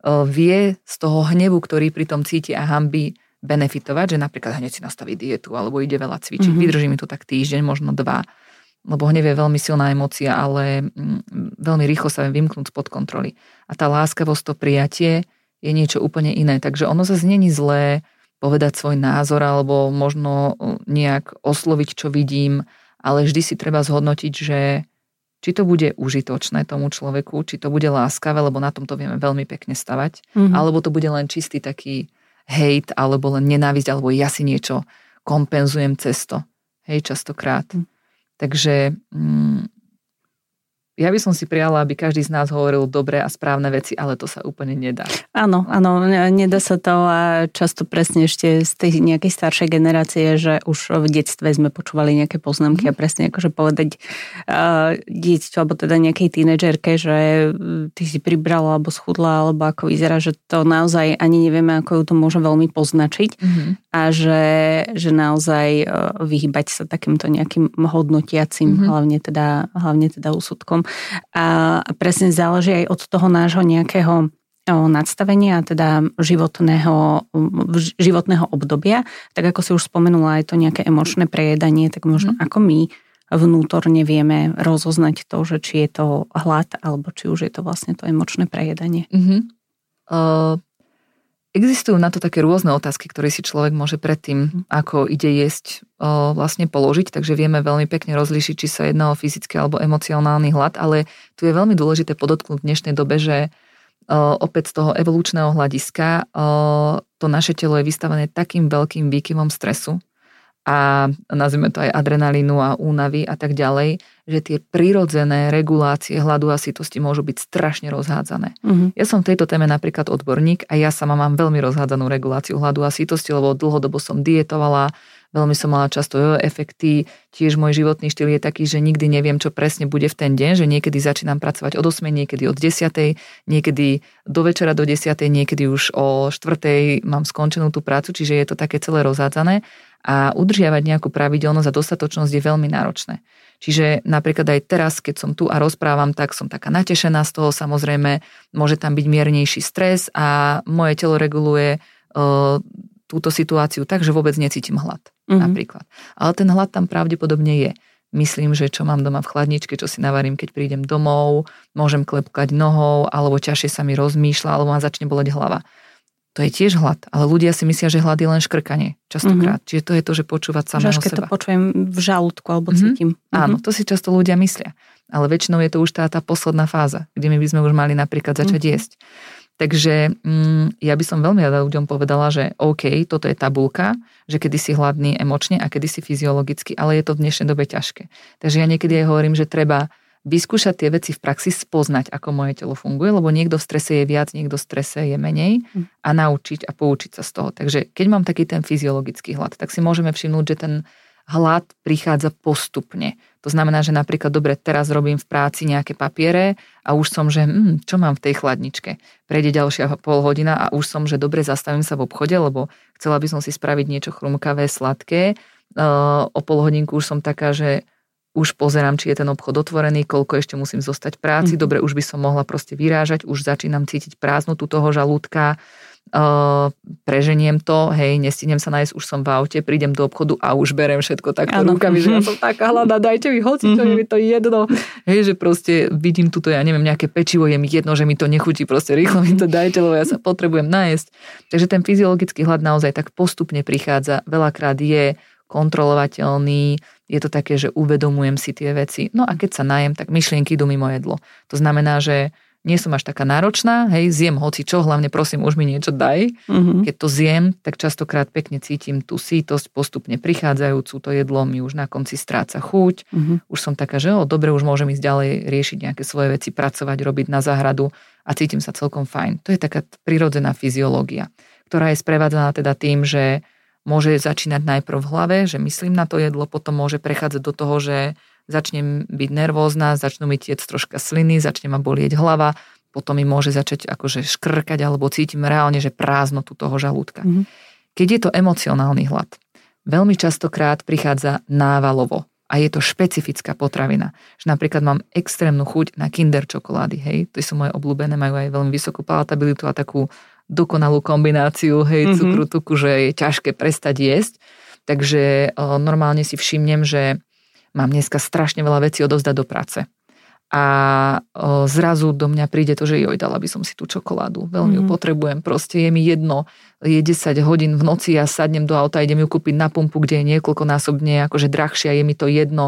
vie z toho hnevu, ktorý pri tom cíti a hanby, benefitovať, že napríklad hneď si nastaví dietu alebo ide veľa cvičiť. Mm-hmm. Vydrží mi to tak týždeň, možno dva, lebo hnev je veľmi silná emócia, ale veľmi rýchlo sa viem vymknúť spod kontroly. A tá láskavosť, to prijatie je niečo úplne iné. Takže ono zase není zlé povedať svoj názor alebo možno nejak osloviť, čo vidím, ale vždy si treba zhodnotiť, že či to bude užitočné tomu človeku, či to bude láskavé, lebo na tom to vieme veľmi pekne stavať, mm-hmm. alebo to bude len čistý taký hejt, alebo len nenávisť, alebo ja si niečo kompenzujem cez to. Hej, častokrát. Mm. Takže mm, ja by som si prijala, aby každý z nás hovoril dobré a správne veci, ale to sa úplne nedá. Áno, áno, nedá sa to a často presne ešte z tej nejakej staršej generácie, že už v detstve sme počúvali nejaké poznámky mm. a presne akože povedať uh, dieťaťu, alebo teda nejakej tínedžerke, že ty si pribrala alebo schudla, alebo ako vyzerá, že to naozaj ani nevieme, ako ju to môže veľmi poznačiť mm. a že, že naozaj uh, vyhýbať sa takýmto nejakým hodnotiacim, mm. hlavne teda, hlavne teda úsudkom. A presne záleží aj od toho nášho nejakého nadstavenia, teda životného, životného obdobia. Tak ako si už spomenula, aj to nejaké emočné prejedanie, tak možno mm. ako my vnútorne vieme rozoznať to, že či je to hlad, alebo či už je to vlastne to emočné prejedanie. Mm-hmm. Uh... Existujú na to také rôzne otázky, ktoré si človek môže predtým, ako ide jesť, vlastne položiť, takže vieme veľmi pekne rozlíšiť, či sa jedná o fyzický alebo emocionálny hlad, ale tu je veľmi dôležité podotknúť v dnešnej dobe, že opäť z toho evolučného hľadiska to naše telo je vystavené takým veľkým výkyvom stresu a nazvime to aj adrenalínu a únavy a tak ďalej, že tie prirodzené regulácie hladu a sytosti môžu byť strašne rozhádzané. Uh-huh. Ja som v tejto téme napríklad odborník a ja sama mám veľmi rozhádzanú reguláciu hladu a sytosti, lebo dlhodobo som dietovala, veľmi som mala často jojo efekty, tiež môj životný štýl je taký, že nikdy neviem, čo presne bude v ten deň, že niekedy začínam pracovať od ôsmej, niekedy od desiatej, niekedy do večera do desiatej, niekedy už o štvrtej mám skončenú tú prácu, čiže je to také celé rozhádzané a udržiavať nejakú pravidelnosť a dostatočnosť je veľmi náročné. Čiže napríklad aj teraz, keď som tu a rozprávam, tak som taká natešená z toho, samozrejme, môže tam byť miernejší stres a moje telo reguluje uh, túto situáciu tak, že vôbec necítim hlad, mm-hmm. napríklad. Ale ten hlad tam pravdepodobne je. Myslím, že čo mám doma v chladničke, čo si navarím, keď prídem domov, môžem klepkať nohou, alebo ťažšie sa mi rozmýšľa, alebo ma začne boleť hlava. To je tiež hlad, ale ľudia si myslia, že hlad je len škrkanie, častokrát. Mm-hmm. Čiže to je to, že počúvať samého seba. Že keď to počujem v žalúdku alebo mm-hmm. cítim. Mm-hmm. Áno, to si často ľudia myslia. Ale väčšinou je to už tá, tá posledná fáza, kde my by sme už mali napríklad začať mm-hmm. jesť. Takže mm, ja by som veľmi rada ľuďom povedala, že OK, toto je tabuľka, že kedy si hladný emočne a kedy si fyziologicky, ale je to v dnešnej dobe ťažké. Takže ja niekedy aj hovorím, že treba vyskúšať tie veci v praxi, spoznať, ako moje telo funguje, lebo niekto v strese je viac, niekto v strese je menej a naučiť a poučiť sa z toho. Takže keď mám taký ten fyziologický hlad, tak si môžeme všimnúť, že ten hlad prichádza postupne. To znamená, že napríklad dobre, teraz robím v práci nejaké papiere a už som, že hm, čo mám v tej chladničke? Prejde ďalšia pol hodina a už som, že dobre, zastavím sa v obchode, lebo chcela by som si spraviť niečo chrumkavé, sladké. O pol hodinku už som taká, že už pozerám, či je ten obchod otvorený, koľko ešte musím zostať v práci. Mm. Dobre, už by som mohla proste vyrážať, už začínam cítiť prázdnotu toho žalúdka, uh, preženiem to, hej, nestihnem sa nájsť, už som v aute, prídem do obchodu a už berem všetko takto ano. rukami, že ja som taká hladná, dajte mi hoci, čo je mi to jedno. Hej, že proste vidím tuto, ja neviem, nejaké pečivo, je mi jedno, že mi to nechutí, proste rýchlo mi to dajte, lebo ja sa potrebujem nájsť. Takže ten fyziologický hlad naozaj tak postupne prichádza, veľakrát je kontrolovateľný, je to také, že uvedomujem si tie veci. No a keď sa najem, tak myšlienky idú mimo jedlo. To znamená, že nie som až taká náročná, hej, zjem hoci čo, hlavne prosím, už mi niečo daj. Mm-hmm. Keď to zjem, tak častokrát pekne cítim tú sítosť postupne prichádzajúcu, to jedlo mi už na konci stráca chuť. Mm-hmm. Už som taká, že o, dobre, už môžem ísť ďalej riešiť nejaké svoje veci, pracovať, robiť na záhradu a cítim sa celkom fajn. To je taká prirodzená fyziológia, ktorá je sprevádzaná teda tým, že môže začínať najprv v hlave, že myslím na to jedlo, potom môže prechádzať do toho, že začnem byť nervózna, začnú mi tiec troška sliny, začne ma bolieť hlava, potom mi môže začať akože škrkať alebo cítim reálne, že prázdnotu toho žalúdka. Mm-hmm. Keď je to emocionálny hlad, veľmi častokrát prichádza návalovo a je to špecifická potravina. Že napríklad mám extrémnu chuť na Kinder čokolády, hej, to sú moje obľúbené, majú aj veľmi vysokú palatabilitu a takú dokonalú kombináciu, hej, cukru, tuku, že je ťažké prestať jesť. Takže o, normálne si všimnem, že mám dneska strašne veľa vecí odovzdať do práce. A o, zrazu do mňa príde to, že joj, dala by som si tú čokoládu. Veľmi mm-hmm. ju potrebujem. Proste je mi jedno. Je desať hodín v noci, ja sadnem do auta, idem ju kúpiť na pumpu, kde je niekoľkonásobne akože drahšia, je mi to jedno.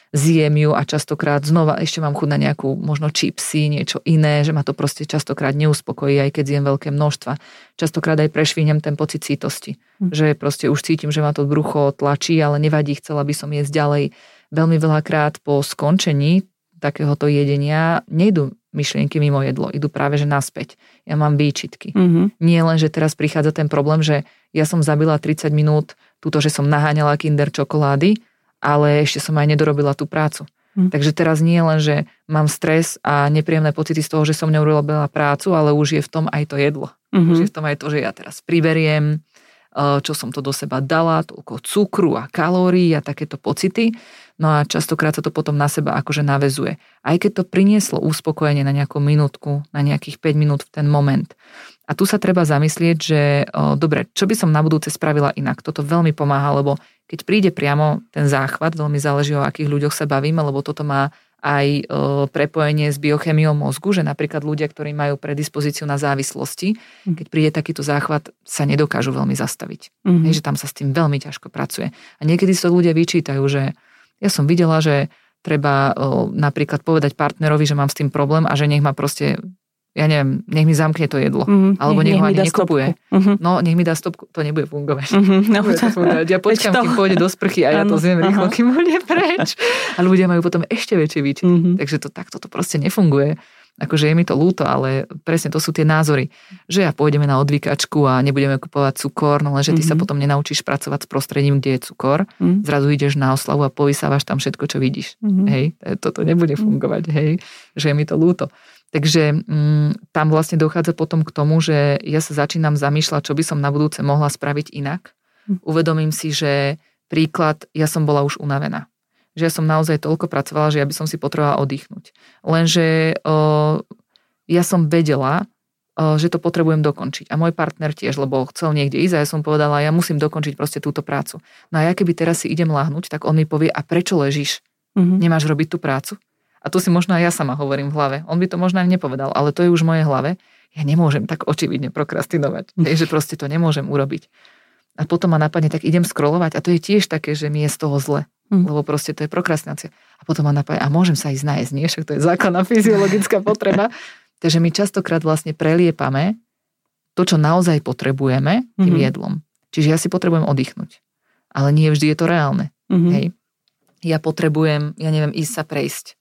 zjem ju a častokrát znova ešte mám chuť na nejakú možno čipsy, niečo iné, že ma to proste častokrát neuspokojí, aj keď zjem veľké množstva. Častokrát aj prešvihnem ten pocit sítosti, mm. že proste už cítim, že ma to brucho tlačí, ale nevadí, chcela by som jesť ďalej. Veľmi veľakrát po skončení takéhoto jedenia nejdu myšlienky mimo jedlo, idú práve že naspäť. Ja mám výčitky. Mm-hmm. Nie len, že teraz prichádza ten problém, že ja som zabila tridsať minút túto, že som naháňala Kinder čokolády, ale ešte som aj nedorobila tú prácu. Mm. Takže teraz nie len, že mám stres a nepríjemné pocity z toho, že som neurobila prácu, ale už je v tom aj to jedlo. Mm-hmm. Už je v tom aj to, že ja teraz priberiem, čo som to do seba dala, toľko cukru a kalórií a takéto pocity. No a častokrát sa to potom na seba akože naväzuje. Aj keď to prinieslo uspokojenie na nejakú minútku, na nejakých päť minút v ten moment. A tu sa treba zamyslieť, že o, dobre, čo by som na budúce spravila inak? Toto veľmi pomáha, lebo keď príde priamo ten záchvat, veľmi záleží o akých ľuďoch sa bavíme, lebo toto má aj o, prepojenie s biochémiou mozgu, že napríklad ľudia, ktorí majú predispozíciu na závislosti, keď príde takýto záchvat, sa nedokážu veľmi zastaviť. Mm-hmm. Hej, že tam sa s tým veľmi ťažko pracuje. A niekedy sa ľudia vyčítajú, že ja som videla, že treba o, napríklad povedať partnerovi, že mám s tým problém a že nech ma proste, ja neviem, nech mi zamkne to jedlo. Mm-hmm. Alebo nech, nech ho ani nekupuje. Mm-hmm. No, nech mi dá stopku. To nebude fungovať. Mm-hmm. No, nebude to fungovať. Ja počkám, kým pôjde do sprchy a ja to zjem rýchlo, kým bude preč. A ľudia majú potom ešte väčšie výčitky. Mm-hmm. Takže to takto to proste nefunguje. Akože je mi to ľúto, ale presne to sú tie názory, že ja pôjdeme na odvykačku a nebudeme kupovať cukor, no lenže ty mm-hmm. sa potom nenaučíš pracovať s prostredím, kde je cukor, mm-hmm. zrazu ideš na oslavu a povysávaš tam všetko, čo vidíš. Mm-hmm. Hej, toto nebude fungovať, hej, že je mi to ľúto. Takže m, tam vlastne dochádza potom k tomu, že ja sa začínam zamýšľať, čo by som na budúce mohla spraviť inak. Mm-hmm. Uvedomím si, že príklad, ja som bola už unavená. Že ja som naozaj toľko pracovala, že ja by som si potrebovala oddychnúť. Lenže o, ja som vedela, o, že to potrebujem dokončiť. A môj partner tiež, lebo chcel niekde ísť a ja som povedala, ja musím dokončiť proste túto prácu. No a ja keby teraz si idem láhnuť, tak on mi povie, a prečo ležíš? Mm-hmm. Nemáš robiť tú prácu? A tu si možno aj ja sama hovorím v hlave. On by to možno aj nepovedal, ale to je už v mojej hlave. Ja nemôžem tak očividne prokrastinovať. Mm-hmm. Hej, že proste to nemôžem urobiť. A potom ma napadne, tak idem scrollovať a to je tiež také, že mi je z toho zle. Mm. Lebo proste to je prokrastinácia. A potom ma napadne, a môžem sa ísť nájsť, nie? Však to je základná fyziologická potreba. Takže my častokrát vlastne preliepame to, čo naozaj potrebujeme tým mm-hmm. jedlom. Čiže ja si potrebujem oddychnúť. Ale nie vždy je to reálne. Mm-hmm. Hej. Ja potrebujem, ja neviem, ísť sa prejsť.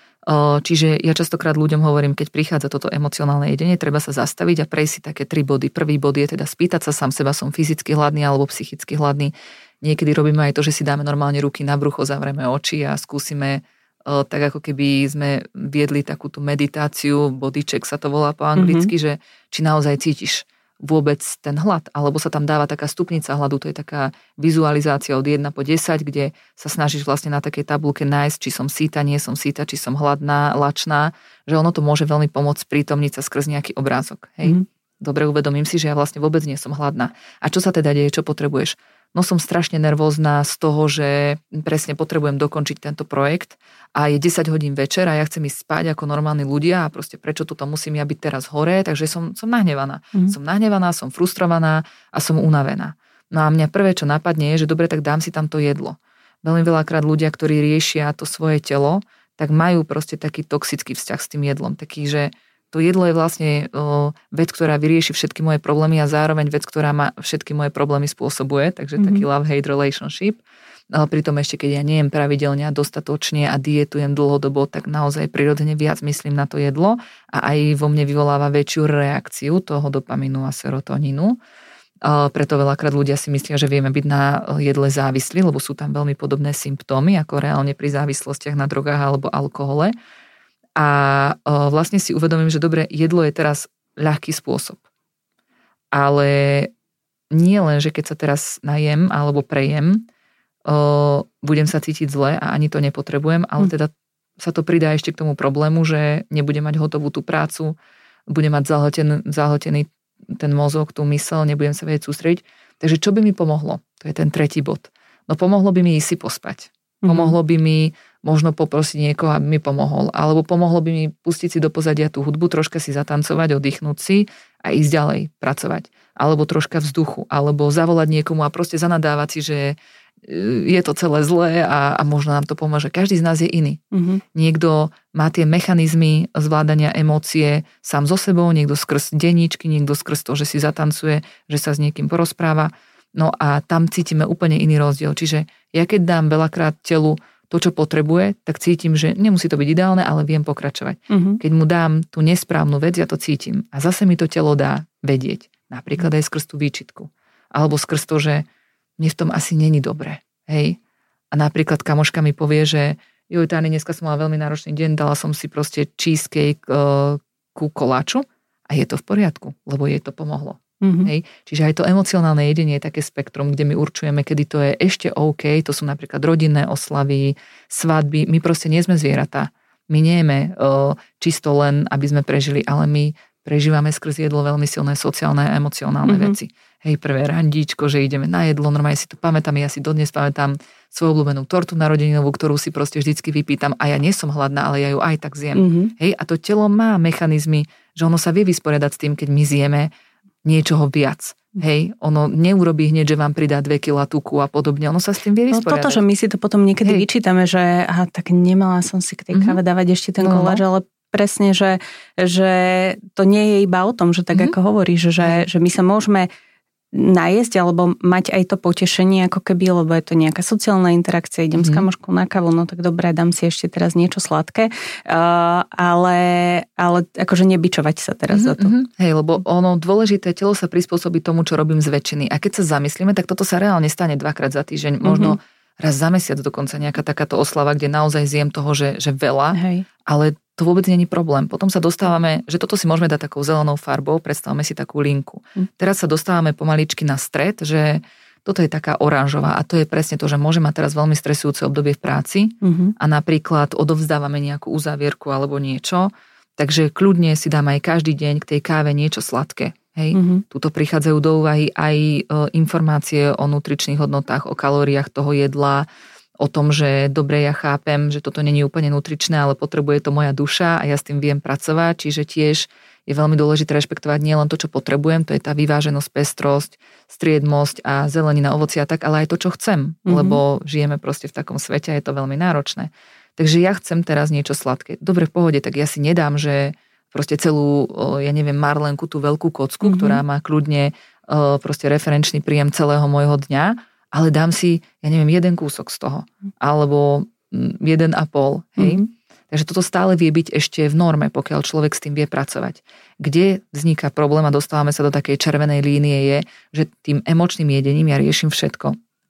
Čiže ja častokrát ľuďom hovorím, keď prichádza toto emocionálne jedenie, treba sa zastaviť a prejsť si také tri body. Prvý bod je teda spýtať sa sám seba, som fyzicky hladný alebo psychicky hladný. Niekedy robíme aj to, že si dáme normálne ruky na brucho, zavrieme oči a skúsime tak ako keby sme viedli takúto meditáciu, body check sa to volá po anglicky, mm-hmm. že či naozaj cítiš vôbec ten hlad, alebo sa tam dáva taká stupnica hladu, to je taká vizualizácia od jeden po desať, kde sa snažíš vlastne na takej tabuľke nájsť, či som síta, nie som síta, či som hladná, lačná, že ono to môže veľmi pomôcť prítomniť sa skrz nejaký obrázok. Hej? Mm-hmm. Dobre, uvedomím si, že ja vlastne vôbec nie som hladná. A čo sa teda deje, čo potrebuješ? No som strašne nervózna z toho, že presne potrebujem dokončiť tento projekt a je desať hodín večer a ja chcem ísť spať ako normálni ľudia a proste prečo tuto musím ja byť teraz hore, takže som, som nahnevaná. Mm. Som nahnevaná, som frustrovaná a som unavená. No a mňa prvé, čo napadne je, že dobre, tak dám si tam to jedlo. Veľmi veľakrát ľudia, ktorí riešia to svoje telo, tak majú proste taký toxický vzťah s tým jedlom. Taký, že to jedlo je vlastne o, vec, ktorá vyrieši všetky moje problémy a zároveň vec, ktorá ma všetky moje problémy spôsobuje. Takže mm-hmm. taký love-hate relationship. Ale pritom ešte, keď ja nejem pravidelne a dostatočne a dietujem dlhodobo, tak naozaj prirodzene viac myslím na to jedlo a aj vo mne vyvoláva väčšiu reakciu toho dopamínu a serotonínu. A preto veľakrát ľudia si myslia, že vieme byť na jedle závislí, lebo sú tam veľmi podobné symptómy, ako reálne pri závislostiach na drogách alebo alkohole. A vlastne si uvedomím, že dobre, jedlo je teraz ľahký spôsob. Ale nie len, že keď sa teraz najem alebo prejem, budem sa cítiť zle a ani to nepotrebujem, ale teda sa to pridá ešte k tomu problému, že nebudem mať hotovú tú prácu, budem mať zahltený, zahltený ten mozog, tú myseľ, nebudem sa vedieť sústrediť. Takže čo by mi pomohlo? To je ten tretí bod. No pomohlo by mi ísť si pospať. Pomohlo by mi možno poprosiť niekoho, aby mi pomohol. Alebo pomohlo by mi pustiť si do pozadia tú hudbu, troška si zatancovať, oddychnúť si a ísť ďalej pracovať. alebo troška vzduchu, alebo zavolať niekomu a proste zanadávať si, že je to celé zlé a, a možno nám to pomôže. Každý z nás je iný. Mm-hmm. Niekto má tie mechanizmy zvládania emócie sám so sebou, niekto skrz denníčky, niekto skrz to, že si zatancuje, že sa s niekým porozpráva. No a tam cítime úplne iný rozdiel. Čiže ja keď dám veľakrát telu to, čo potrebuje, tak cítim, že nemusí to byť ideálne, ale viem pokračovať. Mm-hmm. Keď mu dám tú nesprávnu vec, ja to cítim. A zase mi to telo dá vedieť. Napríklad aj skrz tú výčitku. Alebo skrz to, že mne v tom asi není dobre. Hej? A napríklad kamoška mi povie, že joj, Táni, dneska som mala veľmi náročný deň, dala som si proste cheesecake uh, ku koláču a je to v poriadku, lebo jej to pomohlo. Mm-hmm. Hej? Čiže aj to emocionálne jedenie je také spektrum, kde my určujeme, kedy to je ešte OK, to sú napríklad rodinné oslavy, svadby, my proste nie sme zvieratá. My nejeme uh, čisto len, aby sme prežili, ale my prežívame skrz jedlo veľmi silné sociálne a emocionálne mm-hmm. veci. Hej, prvé randíčko, že ideme na jedlo, normálne si to pamätám, ja si dodnes pamätám svoju obľúbenú tortu narodeninovú, ktorú si proste vždycky vypýtam a ja nie som hladná, ale ja ju aj tak zjem. Mm-hmm. Hej, a to telo má mechanizmy, že ono sa vie vysporiadať s tým, keď my zjeme niečoho viac. Hej, ono neurobí hneď, že vám pridá dve kilá tuku a podobne, ono sa s tým vie vysporiadať. No toto, že my si to potom niekedy Hej. vyčítame, že aha, tak nemala som si k tej káve mm-hmm. dávať ešte ten koláč, no, no. ale presne, že, že to nie je iba o tom, že tak mm-hmm. ako hovoríš, že, že my sa môžeme najesť alebo mať aj to potešenie ako keby, lebo je to nejaká sociálna interakcia, idem mm. s kamoškou na kávu, no tak dobre, dám si ešte teraz niečo sladké, uh, ale, ale akože nebičovať sa teraz mm-hmm, za to. Mm-hmm. Hej, lebo ono dôležité, telo sa prispôsobí tomu, čo robím z väčšiny. A keď sa zamyslíme, tak toto sa reálne stane dvakrát za týždeň, možno mm-hmm. raz za mesiac dokonca nejaká takáto oslava, kde naozaj zjem toho, že, že veľa, Hej. ale to vôbec nie je problém. Potom sa dostávame, že toto si môžeme dať takou zelenou farbou, predstavme si takú linku. Mm. Teraz sa dostávame pomaličky na stred, že toto je taká oranžová a to je presne to, že môže mať teraz veľmi stresujúce obdobie v práci mm-hmm. a napríklad odovzdávame nejakú uzávierku alebo niečo, takže kľudne si dám aj každý deň k tej káve niečo sladké. Hej? Mm-hmm. Tuto prichádzajú do úvahy aj e, informácie o nutričných hodnotách, o kalóriách toho jedla, o tom, že dobre, ja chápem, že toto nie je úplne nutričné, ale potrebuje to moja duša a ja s tým viem pracovať, čiže tiež je veľmi dôležité rešpektovať nielen to, čo potrebujem, to je tá vyváženosť, pestrosť, striedmosť a zelenina, ovocia a tak, ale aj to, čo chcem, mm-hmm. lebo žijeme proste v takom svete a je to veľmi náročné. Takže ja chcem teraz niečo sladké. Dobre, v pohode, tak ja si nedám, že proste celú, ja neviem, marlenku, tú veľkú kocku, mm-hmm. ktorá má kľudne proste referenčný príjem celého môjho dňa, ale dám si, ja neviem, jeden kúsok z toho. Alebo jeden a pol. Hej? Mm-hmm. Takže toto stále vie byť ešte v norme, pokiaľ človek s tým vie pracovať. Kde vzniká problém a dostávame sa do takej červenej línie je, že tým emočným jedením ja riešim všetko.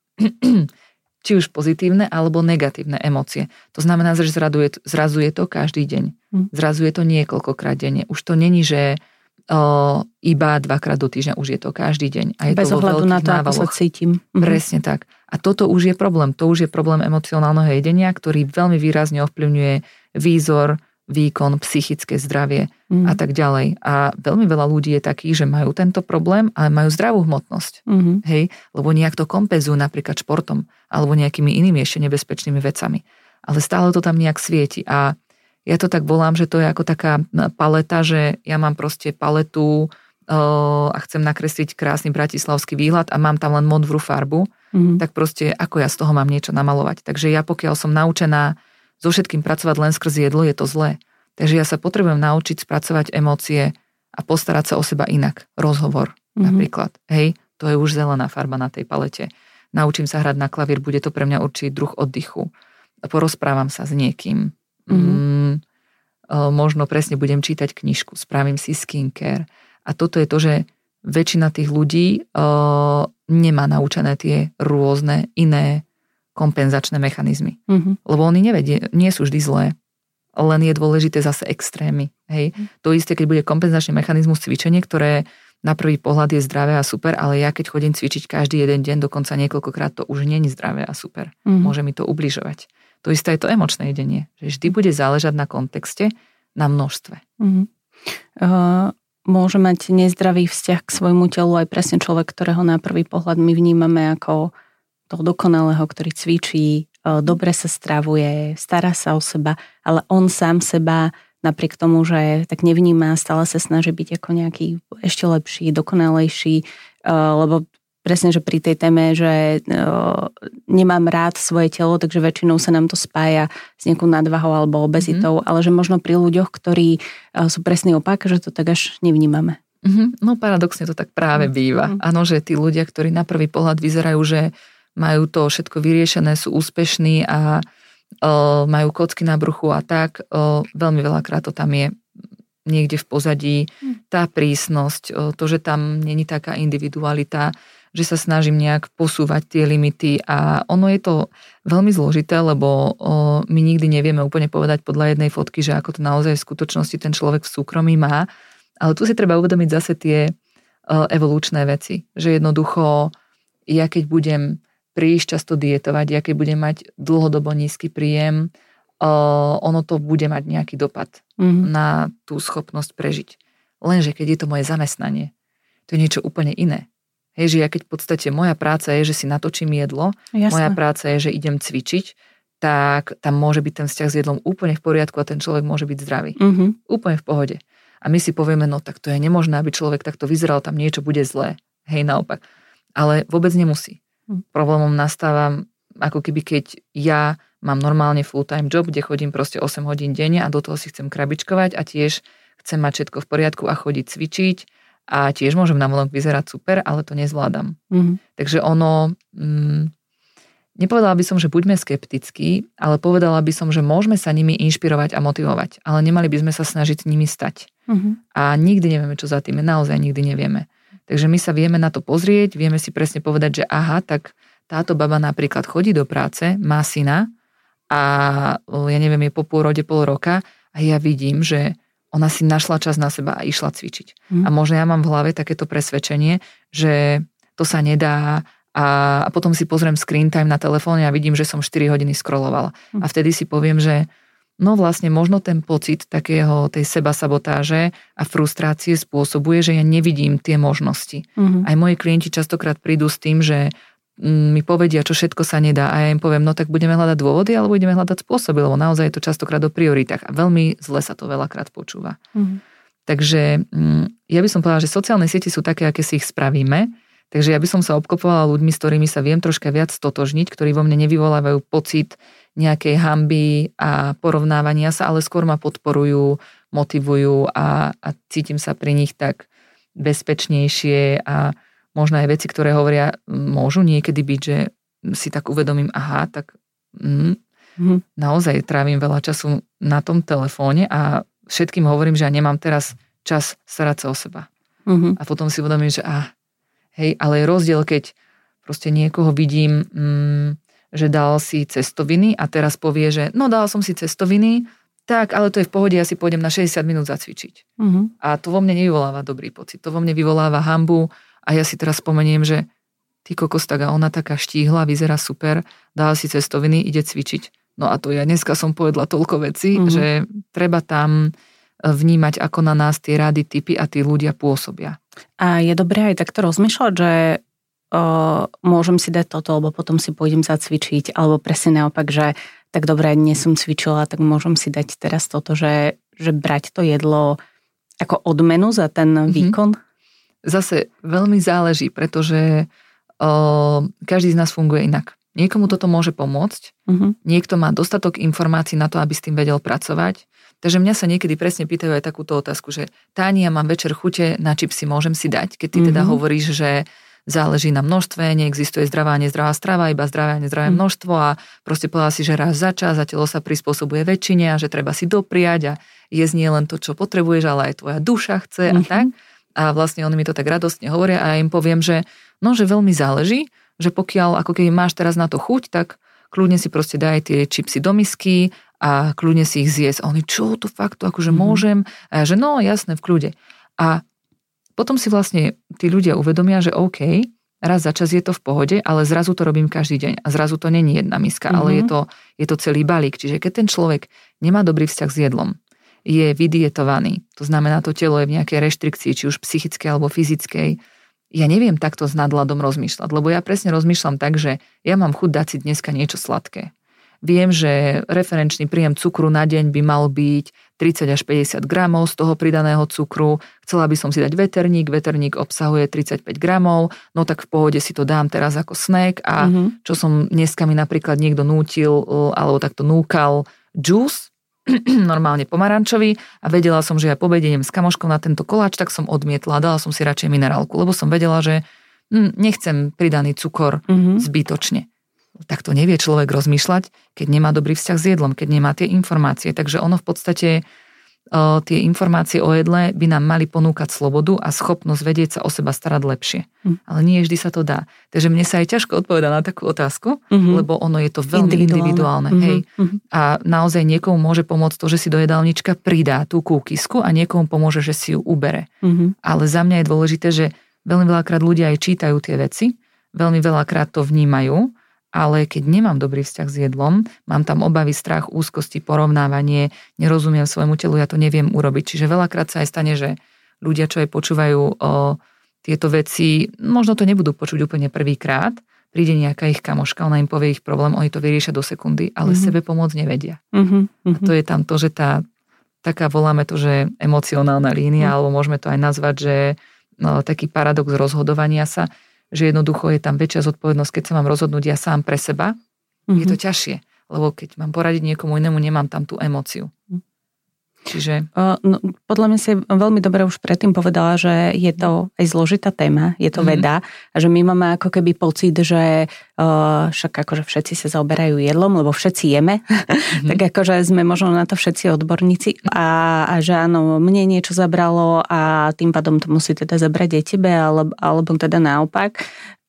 Či už pozitívne alebo negatívne emócie. To znamená, že zrazu je, zrazu je to každý deň. Mm. Zrazu je to niekoľkokrát denne. Už to není, že O, iba dvakrát do týždňa, už je to každý deň. A je bez to ohľadu na to, návaloch. Ako sa cítim. Presne tak. A toto už je problém. To už je problém emocionálneho jedenia, ktorý veľmi výrazne ovplyvňuje výzor, výkon, psychické zdravie mm. a tak ďalej. A veľmi veľa ľudí je takých, že majú tento problém, ale majú zdravú hmotnosť. Mm-hmm. Hej? Lebo nejak to kompenzujú napríklad športom alebo nejakými inými ešte nebezpečnými vecami. Ale stále to tam nejak svieti. A ja to tak volám, že to je ako taká paleta, že ja mám proste paletu uh, a chcem nakresliť krásny bratislavský výhľad a mám tam len modrú farbu, mm-hmm. tak proste ako ja z toho mám niečo namalovať. Takže ja pokiaľ som naučená so všetkým pracovať len skrz jedlo, je to zlé. Takže ja sa potrebujem naučiť spracovať emócie a postarať sa o seba inak. Rozhovor mm-hmm. napríklad. Hej, to je už zelená farba na tej palete. Naučím sa hrať na klavír, bude to pre mňa určitý druh oddychu. Porozprávam sa s niekým. Mm-hmm. Mm, možno presne budem čítať knižku, spravím si skincare. A toto je to, že väčšina tých ľudí uh, nemá naučené tie rôzne iné kompenzačné mechanizmy. Mm-hmm. Lebo oni nevedie, nie sú vždy zlé. Len je dôležité zase extrémy. Hej? Mm-hmm. To isté, keď bude kompenzačný mechanizmus cvičenie, ktoré na prvý pohľad je zdravé a super, ale ja keď chodím cvičiť každý jeden deň, dokonca niekoľkokrát, to už nie je zdravé a super. Mm-hmm. Môže mi to ubližovať. To isté je to emočné jedenie. Že vždy bude záležať na kontexte, na množstve. Mm-hmm. Uh, môže mať nezdravý vzťah k svojmu telu aj presne človek, ktorého na prvý pohľad my vnímame ako toho dokonalého, ktorý cvičí, uh, dobre sa stravuje, stará sa o seba, ale on sám seba napriek tomu, že tak nevníma, stále sa snaží byť ako nejaký ešte lepší, dokonalejší, lebo presne, že pri tej téme, že nemám rád svoje telo, takže väčšinou sa nám to spája s nejakou nadvahou alebo obezitou, mm-hmm. ale že možno pri ľuďoch, ktorí sú presný opak, že to tak až nevnímame. Mm-hmm. No paradoxne to tak práve býva. Áno, mm-hmm. že tí ľudia, ktorí na prvý pohľad vyzerajú, že majú to všetko vyriešené, sú úspešní a o, majú kocky na bruchu a tak, o, veľmi veľakrát to tam je niekde v pozadí. Tá prísnosť, o, to, že tam není taká individualita, že sa snažím nejak posúvať tie limity a ono je to veľmi zložité, lebo o, my nikdy nevieme úplne povedať podľa jednej fotky, že ako to naozaj v skutočnosti ten človek v súkromí má. Ale tu si treba uvedomiť zase tie o, evolučné veci, že jednoducho ja keď budem príliš často dietovať, ja keď budem mať dlhodobo nízky príjem, uh, ono to bude mať nejaký dopad mm-hmm. na tú schopnosť prežiť. Lenže keď je to moje zamestnanie, to je niečo úplne iné. Hej, že ja keď v podstate moja práca je, že si natočím jedlo, Jasne. moja práca je, že idem cvičiť, tak tam môže byť ten vzťah s jedlom úplne v poriadku a ten človek môže byť zdravý. Mm-hmm. Úplne v pohode. A my si povieme, no tak to je nemožné, aby človek takto vyzeral, tam niečo bude zlé. Hej, naopak. Ale vôbec nemusí. Problémom nastávam, ako keby keď ja mám normálne full-time job, kde chodím proste osem hodín denne a do toho si chcem krabičkovať a tiež chcem mať všetko v poriadku a chodiť cvičiť a tiež môžem navonok vyzerať super, ale to nezvládam. Mm-hmm. Takže ono, mm, nepovedala by som, že buďme skeptickí, ale povedala by som, že môžeme sa nimi inšpirovať a motivovať, ale nemali by sme sa snažiť nimi stať. Mm-hmm. A nikdy nevieme, čo za tým je, naozaj nikdy nevieme. Takže my sa vieme na to pozrieť, vieme si presne povedať, že aha, tak táto baba napríklad chodí do práce, má syna a ja neviem, je po pôrode pol roka a ja vidím, že ona si našla čas na seba a išla cvičiť. Mm. A možno ja mám v hlave takéto presvedčenie, že to sa nedá a potom si pozriem screen time na telefóne a vidím, že som štyri hodiny scrollovala. Mm. A vtedy si poviem, že no vlastne možno ten pocit takého tej sebasabotáže a frustrácie spôsobuje, že ja nevidím tie možnosti. Mm-hmm. Aj moji klienti častokrát prídu s tým, že mi povedia, čo všetko sa nedá a ja im poviem, no tak budeme hľadať dôvody alebo budeme hľadať spôsoby, lebo naozaj je to častokrát o prioritách a veľmi zle sa to veľakrát počúva. Mm-hmm. Takže ja by som povedala, že sociálne siete sú také, aké si ich spravíme, takže ja by som sa obklopovala ľuďmi, s ktorými sa viem troška viac stotožniť, ktorí vo mne nevyvolávajú pocit nejakej hanby a porovnávania sa, ale skôr ma podporujú, motivujú a, a cítim sa pri nich tak bezpečnejšie a možno aj veci, ktoré hovoria, môžu niekedy byť, že si tak uvedomím, aha, tak mm, mm. naozaj trávim veľa času na tom telefóne a všetkým hovorím, že ja nemám teraz čas starať sa o seba. Mm-hmm. A potom si uvedomím, že ah, hej, ale je rozdiel, keď proste niekoho vidím, mm, že dal si cestoviny a teraz povie, že no dal som si cestoviny, tak, ale to je v pohode, ja si pôjdem na šesťdesiat minút zacvičiť. Mm-hmm. A to vo mne nevyvoláva dobrý pocit, to vo mne vyvoláva hanbu a ja si teraz spomeniem, že ty kokos, tak a ona taká štíhla, vyzerá super, dala si cestoviny, ide cvičiť. No a to ja dneska som povedla toľko vecí, mm-hmm. že treba tam vnímať, ako na nás tie rady, tipy a tí ľudia pôsobia. A je dobré aj takto rozmýšľať, že Uh, môžem si dať toto, alebo potom si pôjdem zacvičiť, alebo presne naopak, že tak dobre, dnes som cvičila, tak môžem si dať teraz toto, že, že brať to jedlo ako odmenu za ten mm-hmm. výkon? Zase veľmi záleží, pretože uh, každý z nás funguje inak. Niekomu toto môže pomôcť, mm-hmm. niekto má dostatok informácií na to, aby s tým vedel pracovať. Takže mňa sa niekedy presne pýtajú aj takúto otázku, že Táni, ja mám večer chute na čipsy, môžem si dať? Keď ty mm-hmm. teda hovoríš, že záleží na množstve, neexistuje zdravá a nezdravá strava, iba zdravé a nezdravé mm. množstvo a proste povedala si, že raz za čas a telo sa prispôsobuje väčšine a že treba si dopriať a jesť nie len to, čo potrebuješ, ale aj tvoja duša chce mm-hmm. a tak. A vlastne oni mi to tak radostne hovoria a ja im poviem, že no, že veľmi záleží, že pokiaľ ako keď máš teraz na to chuť, tak kľudne si proste daj tie čipsy do misky a kľudne si ich zjesť. A oni, čo to fakt, to akože mm-hmm. môžem? A ja, že no, jasné, v kľude. A potom si vlastne tí ľudia uvedomia, že OK, raz za čas je to v pohode, ale zrazu to robím každý deň. A zrazu to není jedna miska, mm-hmm. ale je to, je to celý balík. Čiže keď ten človek nemá dobrý vzťah s jedlom, je vydietovaný, to znamená, to telo je v nejakej reštrikcii, či už psychickej alebo fyzickej, ja neviem takto s nadhľadom rozmýšľať, lebo ja presne rozmýšľam tak, že ja mám chuť dať si dneska niečo sladké. Viem, že referenčný príjem cukru na deň by mal byť tridsať až päťdesiat gramov z toho pridaného cukru. Chcela by som si dať veterník, veterník obsahuje tridsaťpäť gramov, no tak v pohode si to dám teraz ako snack a mm-hmm. čo som dneska mi napríklad niekto nútil alebo takto núkal juice, normálne pomarančový a vedela som, že ja povediem s kamoškou na tento koláč, tak som odmietla a dala som si radšej minerálku, lebo som vedela, že hm, nechcem pridaný cukor mm-hmm. zbytočne. Tak to nevie človek rozmýšľať, keď nemá dobrý vzťah s jedlom, keď nemá tie informácie. Takže ono v podstate o, tie informácie o jedle by nám mali ponúkať slobodu a schopnosť vedieť sa o seba starať lepšie. Mm. Ale nie vždy sa to dá. Takže mne sa aj ťažko odpovedá na takú otázku, mm-hmm. lebo ono je to veľmi individuálne. individuálne mm-hmm. Hej. A naozaj niekomu môže pomôcť to, že si do jedálnička pridá tú kúkisku a niekomu pomôže, že si ju ubere. Mm-hmm. Ale za mňa je dôležité, že veľmi veľakrát ľudia aj čítajú tie veci, veľmi veľakrát to vnímajú, ale keď nemám dobrý vzťah s jedlom, mám tam obavy, strach, úzkosti, porovnávanie, nerozumiem svojmu telu, ja to neviem urobiť. Čiže veľakrát sa aj stane, že ľudia, čo aj počúvajú o tieto veci, možno to nebudú počuť úplne prvýkrát, príde nejaká ich kamoška, ona im povie ich problém, oni to vyriešia do sekundy, ale mm-hmm. sebe pomôcť nevedia. Mm-hmm. A to je tam to, že tá, taká voláme to, že emocionálna línia, mm-hmm. alebo môžeme to aj nazvať, že no, taký paradox rozhodovania sa, že jednoducho je tam väčšia zodpovednosť, keď sa mám rozhodnúť ja sám pre seba, mm-hmm. je to ťažšie, lebo keď mám poradiť niekomu inému, nemám tam tú emóciu. Čiže... No, podľa mňa si veľmi dobre už predtým povedala, že je to aj zložitá téma, je to mm-hmm. veda a že my máme ako keby pocit, že uh, však akože všetci sa zaoberajú jedlom, lebo všetci jeme, mm-hmm. tak akože sme možno na to všetci odborníci a, a že áno, mne niečo zabralo a tým pádom to musí teda zabrať aj tebe, alebo, alebo teda naopak.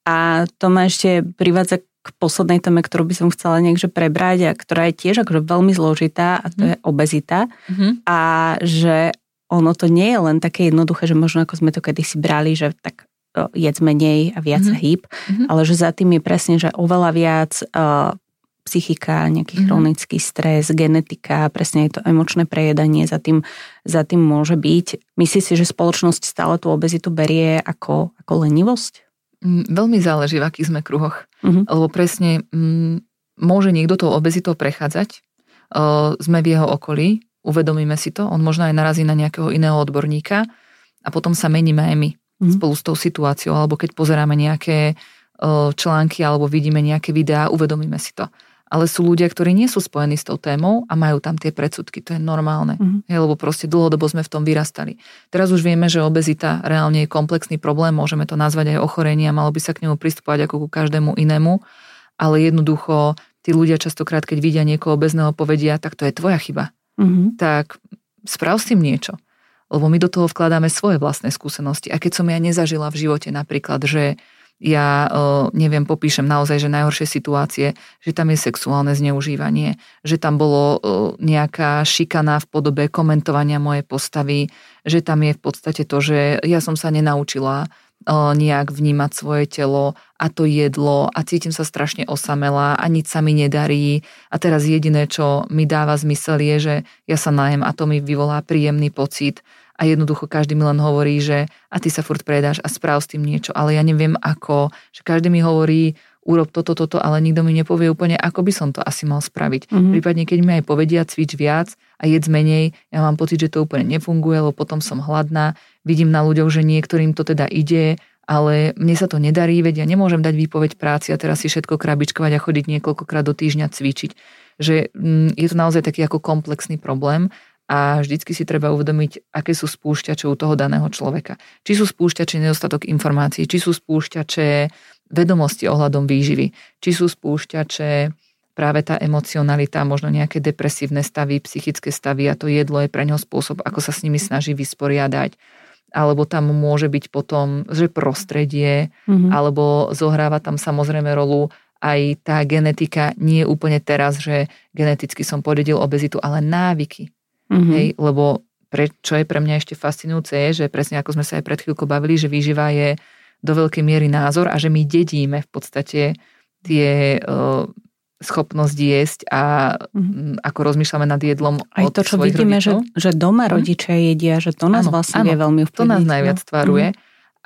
A to ma ešte privádza k poslednej téme, ktorú by som chcela niekde prebrať a ktorá je tiež akože veľmi zložitá a to mm. je obezita. Mm-hmm. A že ono to nie je len také jednoduché, že možno ako sme to kedysi brali, že tak jedz menej a viac mm-hmm. hýb, mm-hmm. ale že za tým je presne, že oveľa viac uh, psychika, nejaký mm-hmm. chronický stres, genetika, presne je to emočné prejedanie, za tým, za tým môže byť. Myslíš si, že spoločnosť stále tú obezitu berie ako, ako lenivosť? Veľmi záleží, v akých sme kruhoch. Uh-huh. Lebo presne m, môže niekto tou obezitou prechádzať, uh, sme v jeho okolí, uvedomíme si to, on možno aj narazí na nejakého iného odborníka a potom sa meníme aj my uh-huh. spolu s tou situáciou, alebo keď pozeráme nejaké uh, články alebo vidíme nejaké videá, uvedomíme si to. Ale sú ľudia, ktorí nie sú spojení s tou témou a majú tam tie predsudky. To je normálne. Mm-hmm. Je, lebo proste dlhodobo sme v tom vyrastali. Teraz už vieme, že obezita reálne je komplexný problém, môžeme to nazvať aj ochorenie a malo by sa k nemu pristupovať ako ku každému inému, ale jednoducho tí ľudia častokrát, keď vidia niekoho obezného, povedia, tak to je tvoja chyba. Mm-hmm. Tak sprav s tým niečo. Lebo my do toho vkladáme svoje vlastné skúsenosti. A keď som ja nezažila v živote napríklad, že ja uh, neviem, popíšem naozaj, že najhoršie situácie, že tam je sexuálne zneužívanie, že tam bolo uh, nejaká šikana v podobe komentovania mojej postavy, že tam je v podstate to, že ja som sa nenaučila uh, nejak vnímať svoje telo a to jedlo a cítim sa strašne osamelá a nič sa mi nedarí a teraz jediné, čo mi dáva zmysel je, že ja sa najem a to mi vyvolá príjemný pocit. A jednoducho každý mi len hovorí, že a ty sa furt predáš a správ s tým niečo, ale ja neviem ako, že každý mi hovorí, urob toto, toto, ale nikto mi nepovie úplne, ako by som to asi mal spraviť. Mm-hmm. Prípadne, keď mi aj povedia, cvič viac a jedz menej, ja mám pocit, že to úplne nefunguje, lebo potom som hladná, vidím na ľuďoch, že niektorým to teda ide, ale mne sa to nedarí, veď ja nemôžem dať výpoveď práci a teraz si všetko krabičkovať a chodiť niekoľkokrát do týždňa cvičiť. Že mm, je to naozaj taký ako komplexný problém. A vždycky si treba uvedomiť, aké sú spúšťače u toho daného človeka. Či sú spúšťače nedostatok informácií, či sú spúšťače vedomosti ohľadom výživy, či sú spúšťače práve tá emocionalita, možno nejaké depresívne stavy, psychické stavy a to jedlo je pre neho spôsob, ako sa s nimi snaží vysporiadať. Alebo tam môže byť potom, že prostredie, mm-hmm. alebo zohráva tam samozrejme rolu aj tá genetika, nie úplne teraz, že geneticky som podedil obezitu, ale návyky. Mm-hmm. Hej, lebo pre, čo je pre mňa ešte fascinujúce je, že presne ako sme sa aj pred chvíľkou bavili, že výživa je do veľkej miery názor a že my dedíme v podstate tie uh, schopnosť jesť a mm-hmm. ako rozmýšľame nad jedlom aj od to, čo svojich vidíme, rodičov. Že, že doma rodičia jedia, že to nás áno, vlastne áno, vie veľmi vplyvniť. To nás najviac tvaruje. Mm-hmm.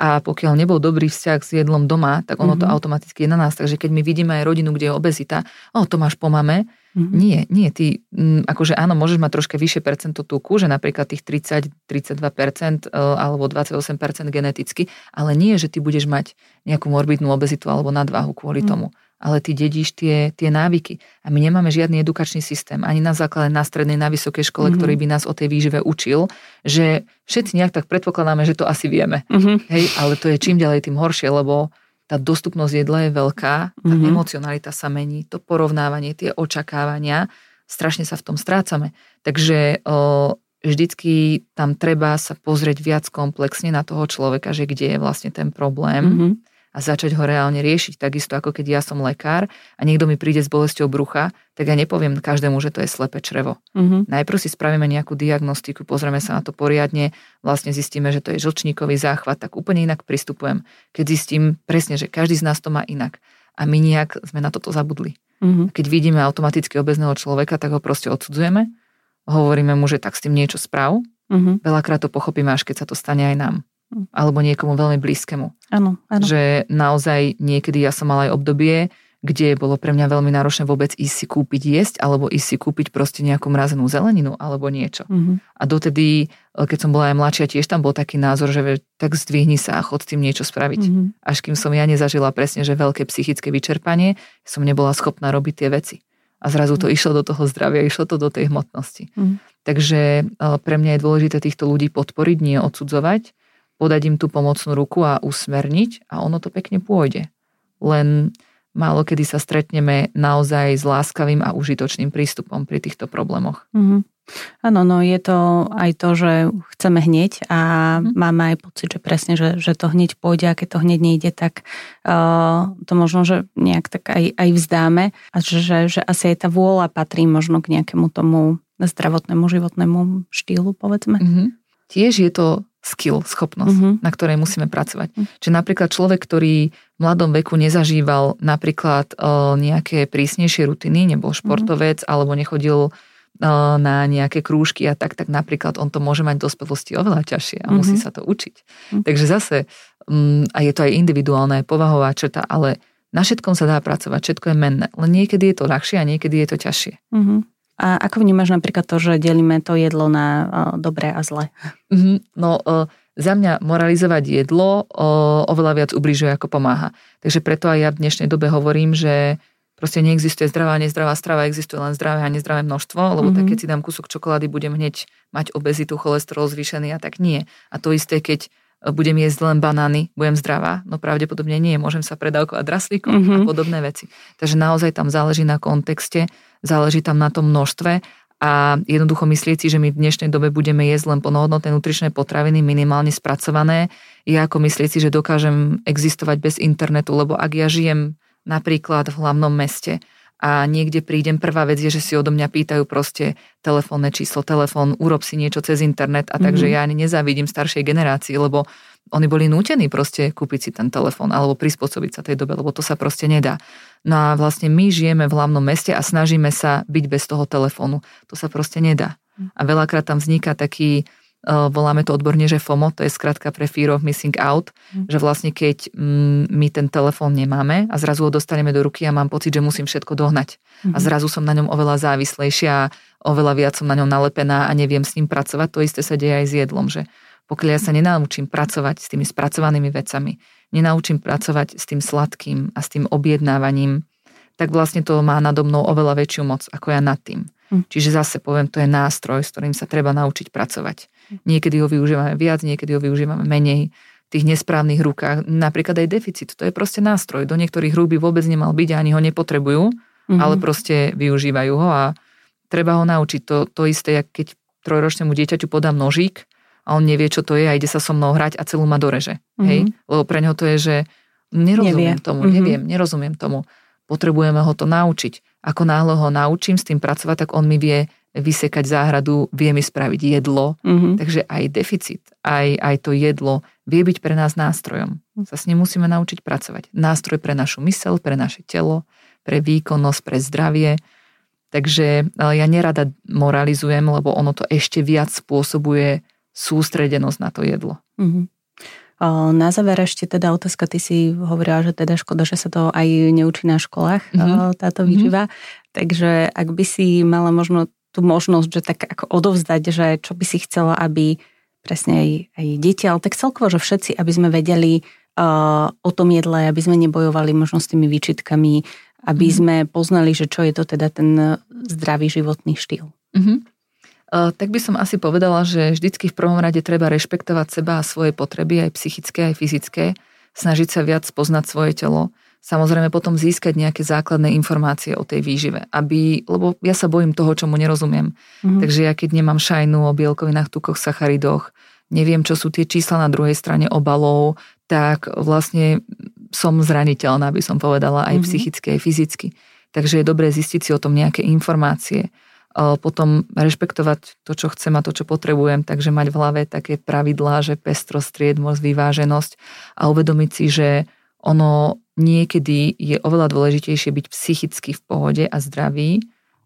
A pokiaľ nebol dobrý vzťah s jedlom doma, tak ono mm-hmm. to automaticky je na nás. Takže keď my vidíme aj rodinu, kde je obezita, o, to máš po mame. Mm-hmm. Nie, nie. Ty, m, akože áno, môžeš mať troška vyššie percento tuku, že napríklad tých tridsať až tridsaťdva percent alebo dvadsaťosem percent geneticky, ale nie, že ty budeš mať nejakú morbidnú obezitu alebo nadváhu kvôli mm-hmm. tomu. Ale ty dedíš tie, tie návyky. A my nemáme žiadny edukačný systém, ani na základe, na strednej, na vysokej škole, mm-hmm. ktorý by nás o tej výžive učil, že všetci nejak tak predpokladáme, že to asi vieme. Mm-hmm. Hej, ale to je čím ďalej tým horšie, lebo tá dostupnosť jedla je veľká, tá mm-hmm. emocionalita sa mení, to porovnávanie, tie očakávania, strašne sa v tom strácame. Takže o, vždycky tam treba sa pozrieť viac komplexne na toho človeka, že kde je vlastne ten problém. Mm-hmm. A začať ho reálne riešiť. Takisto ako keď ja som lekár a niekto mi príde s bolesťou brucha, tak ja nepoviem každému, že to je slepé črevo. Mm-hmm. Najprv si spravíme nejakú diagnostiku, pozrieme sa na to poriadne, vlastne zistíme, že to je žlčníkový záchvat, tak úplne inak pristupujem. Keď zistím presne, že každý z nás to má inak a my nejak sme na toto zabudli. Mm-hmm. Keď vidíme automaticky obezného človeka, tak ho proste odsudzujeme, hovoríme mu, že tak s tým niečo sprav. Mm-hmm. Veľakrát to pochopíme, až keď sa to stane aj nám. Alebo niekomu veľmi blízkemu. Áno, áno. Že naozaj niekedy ja som mala aj obdobie, kde bolo pre mňa veľmi náročné vôbec ísť si kúpiť jesť, alebo ísť si kúpiť proste nejakú mrazenú zeleninu, alebo niečo. Mm-hmm. A dotedy, keď som bola aj mladšia, tiež tam bol taký názor, že tak zdvihni sa a chod s tým niečo spraviť. Mm-hmm. Až kým som ja nezažila presne, že veľké psychické vyčerpanie, som nebola schopná robiť tie veci. A zrazu to mm-hmm. išlo do toho zdravia, išlo to do tej hmotnosti. Mm-hmm. Takže pre mňa je dôležité týchto ľudí podporiť, nie odsudzovať, podať im tú pomocnú ruku a usmerniť a ono to pekne pôjde. Len málo kedy sa stretneme naozaj s láskavým a užitočným prístupom pri týchto problémoch. Mm-hmm. Áno, no je to aj to, že chceme hneď a mm-hmm. máme aj pocit, že presne, že, že to hneď pôjde a keď to hneď nejde, tak uh, to možno, že nejak tak aj, aj vzdáme a že, že asi aj tá vôľa patrí možno k nejakému tomu zdravotnému životnému štýlu, povedzme. Mm-hmm. Tiež je to skill, schopnosť, uh-huh. na ktorej musíme pracovať. Uh-huh. Čiže napríklad človek, ktorý v mladom veku nezažíval napríklad uh, nejaké prísnejšie rutiny, nebol športovec, uh-huh. alebo nechodil uh, na nejaké krúžky a tak, tak napríklad on to môže mať v dospelosti oveľa ťažšie a uh-huh. musí sa to učiť. Uh-huh. Takže zase, um, a je to aj individuálna, povahová črta, ale na všetkom sa dá pracovať, všetko je menné. Len niekedy je to ľahšie a niekedy je to ťažšie. Uh-huh. A ako vnímaš napríklad to, že delíme to jedlo na uh, dobré a zlé? Mm-hmm. No, uh, za mňa moralizovať jedlo uh, oveľa viac ubližuje, ako pomáha. Takže preto aj ja v dnešnej dobe hovorím, že proste neexistuje zdravá a nezdravá strava, existuje len zdravé a nezdravé množstvo, lebo mm-hmm. tak keď si dám kúsok čokolády, budem hneď mať obezitu, cholesterol zvýšený a tak nie. A to isté, keď budem jesť len banány, budem zdravá, no pravdepodobne nie, môžem sa predávkovať draslíkom mm-hmm. a podobné veci. Takže naozaj tam záleží na kontexte, záleží tam na tom množstve a jednoducho myslieť si, že my v dnešnej dobe budeme jesť len plnohodnotné nutričné potraviny, minimálne spracované, je ako myslieť si, že dokážem existovať bez internetu, lebo ak ja žijem napríklad v hlavnom meste a niekde prídem, prvá vec je, že si odo mňa pýtajú proste telefónne číslo, telefón, urob si niečo cez internet a takže mm-hmm. ja ani nezávidím staršej generácii, lebo oni boli nútení proste kúpiť si ten telefón alebo prispôsobiť sa tej dobe, lebo to sa proste nedá. No a vlastne my žijeme v hlavnom meste a snažíme sa byť bez toho telefónu. To sa proste nedá. A veľakrát tam vzniká taký, voláme to odborne, že FOMO, to je skratka pre Fear of Missing Out, mm. že vlastne keď my ten telefón nemáme a zrazu ho dostaneme do ruky a mám pocit, že musím všetko dohnať. Mm. A zrazu som na ňom oveľa závislejšia, oveľa viac som na ňom nalepená a neviem s ním pracovať. To isté sa deje aj s jedlom, že pokiaľ ja sa nenaučím pracovať s tými spracovanými vecami, nenaučím pracovať s tým sladkým a s tým objednávaním, tak vlastne to má nado mnou oveľa väčšiu moc ako ja nad tým. Mm. Čiže zase poviem, to je nástroj, s ktorým sa treba naučiť pracovať. Niekedy ho využívame viac, niekedy ho využívame menej. V tých nesprávnych rukách, napríklad aj deficit, to je proste nástroj. Do niektorých rúk by vôbec nemal byť a ani ho nepotrebujú, mm-hmm. ale proste využívajú ho a treba ho naučiť. To, to isté, jak keď trojročnému dieťaťu podám nožík a on nevie, čo to je a ide sa so mnou hrať a celú ma doreže. Mm-hmm. Hej? Lebo pre neho to je, že nerozumiem nevie. tomu, mm-hmm. neviem, nerozumiem tomu. Potrebujeme ho to naučiť. Ako náhle ho naučím s tým pracovať, tak on mi vie vysekať záhradu, vie mi spraviť jedlo. Mm-hmm. Takže aj deficit, aj, aj to jedlo vie byť pre nás nástrojom. Sa s ním musíme naučiť pracovať. Nástroj pre našu myseľ, pre naše telo, pre výkonnosť, pre zdravie. Takže ja nerada moralizujem, lebo ono to ešte viac spôsobuje sústredenosť na to jedlo. Mm-hmm. Na záver ešte teda otázka, ty si hovorila, že teda škoda, že sa to aj neučí na školách, mm-hmm. táto výživa. Mm-hmm. Takže ak by si mala možno tú možnosť, že tak ako odovzdať, že čo by si chcela, aby presne aj, aj deti, ale tak celkovo, že všetci, aby sme vedeli uh, o tom jedle, aby sme nebojovali možno s tými výčitkami, aby mm-hmm. sme poznali, že čo je to teda ten zdravý životný štýl. Mm-hmm. Tak by som asi povedala, že vždycky v prvom rade treba rešpektovať seba a svoje potreby, aj psychické, aj fyzické, snažiť sa viac poznať svoje telo, samozrejme potom získať nejaké základné informácie o tej výžive, aby, lebo ja sa bojím toho, čomu nerozumiem. Mm-hmm. Takže ja keď nemám šajnu o bielkovinách, tukoch, sacharidoch, neviem, čo sú tie čísla na druhej strane obalov, tak vlastne som zraniteľná, by som povedala, aj mm-hmm. psychicky, aj fyzicky. Takže je dobré zistiť si o tom nejaké informácie, potom rešpektovať to, čo chcem a to, čo potrebujem, takže mať v hlave také pravidlá, že pestrosť, striedmosť, vyváženosť a uvedomiť si, že ono niekedy je oveľa dôležitejšie byť psychicky v pohode a zdravý,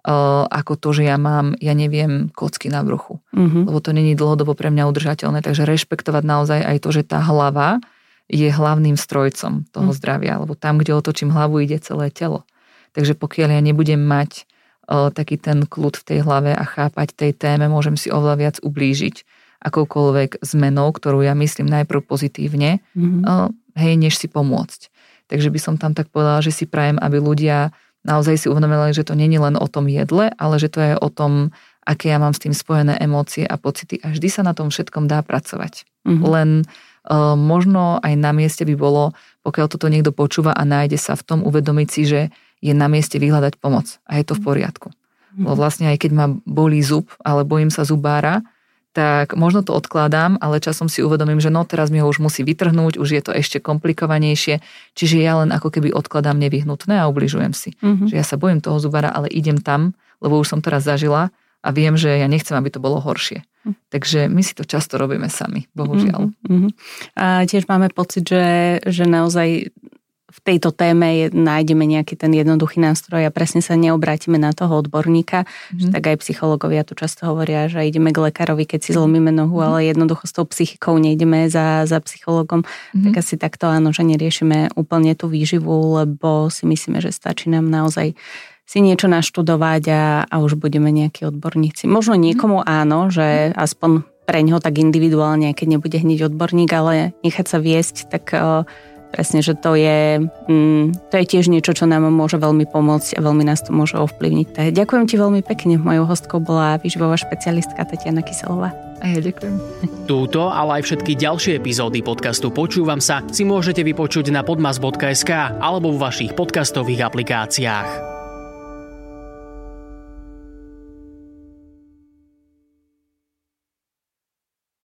ako to, že ja mám, ja neviem, kocky na bruchu. Mm-hmm. Lebo to není dlhodobo pre mňa udržateľné, takže rešpektovať naozaj aj to, že tá hlava je hlavným strojcom toho mm. zdravia, lebo tam, kde otočím hlavu, ide celé telo. Takže pokiaľ ja nebudem mať taký ten kľud v tej hlave a chápať tej téme, môžem si oveľa viac ublížiť akoukoľvek zmenou, ktorú ja myslím najprv pozitívne, mm-hmm. hej, než si pomôcť. Takže by som tam tak povedala, že si prajem, aby ľudia naozaj si uvedomili, že to nie je len o tom jedle, ale že to je o tom, aké ja mám s tým spojené emócie a pocity a vždy sa na tom všetkom dá pracovať. Mm-hmm. Len uh, možno aj na mieste by bolo, pokiaľ toto niekto počúva a nájde sa v tom, uvedomiť si, že je na mieste vyhľadať pomoc a je to v poriadku. Lebo vlastne aj keď ma bolí zub, ale bojím sa zubára, tak možno to odkladám, ale časom si uvedomím, že no teraz mi ho už musí vytrhnúť, už je to ešte komplikovanejšie, čiže ja len ako keby odkladám nevyhnutné a ubližujem si. Mm-hmm. Že ja sa bojím toho zubára, ale idem tam, lebo už som teraz zažila a viem, že ja nechcem, aby to bolo horšie. Mm. Takže my si to často robíme sami, bohužiaľ. Mm-hmm. A tiež máme pocit, že, že naozaj v tejto téme je, nájdeme nejaký ten jednoduchý nástroj a presne sa neobrátime na toho odborníka. Mm. Tak aj psychológovia tu často hovoria, že ideme k lekárovi, keď si zlomíme nohu, mm. ale jednoducho s tou psychikou nejdeme za, za psychológom. Mm. Tak asi takto áno, že neriešime úplne tú výživu, lebo si myslíme, že stačí nám naozaj si niečo naštudovať a, a už budeme nejakí odborníci. Možno niekomu áno, že aspoň pre ňoho tak individuálne, keď nebude hneď odborník, ale nechať sa viesť, tak presne, že to je, mm, to je tiež niečo, čo nám môže veľmi pomôcť a veľmi nás to môže ovplyvniť. Tak ďakujem ti veľmi pekne. Mojou hostkou bola výživová špecialistka Tatiana Kyselová. A ja ďakujem. Túto, ale aj všetky ďalšie epizódy podcastu Počúvam sa si môžete vypočuť na podmas bodka es ká alebo vo vašich podcastových aplikáciách.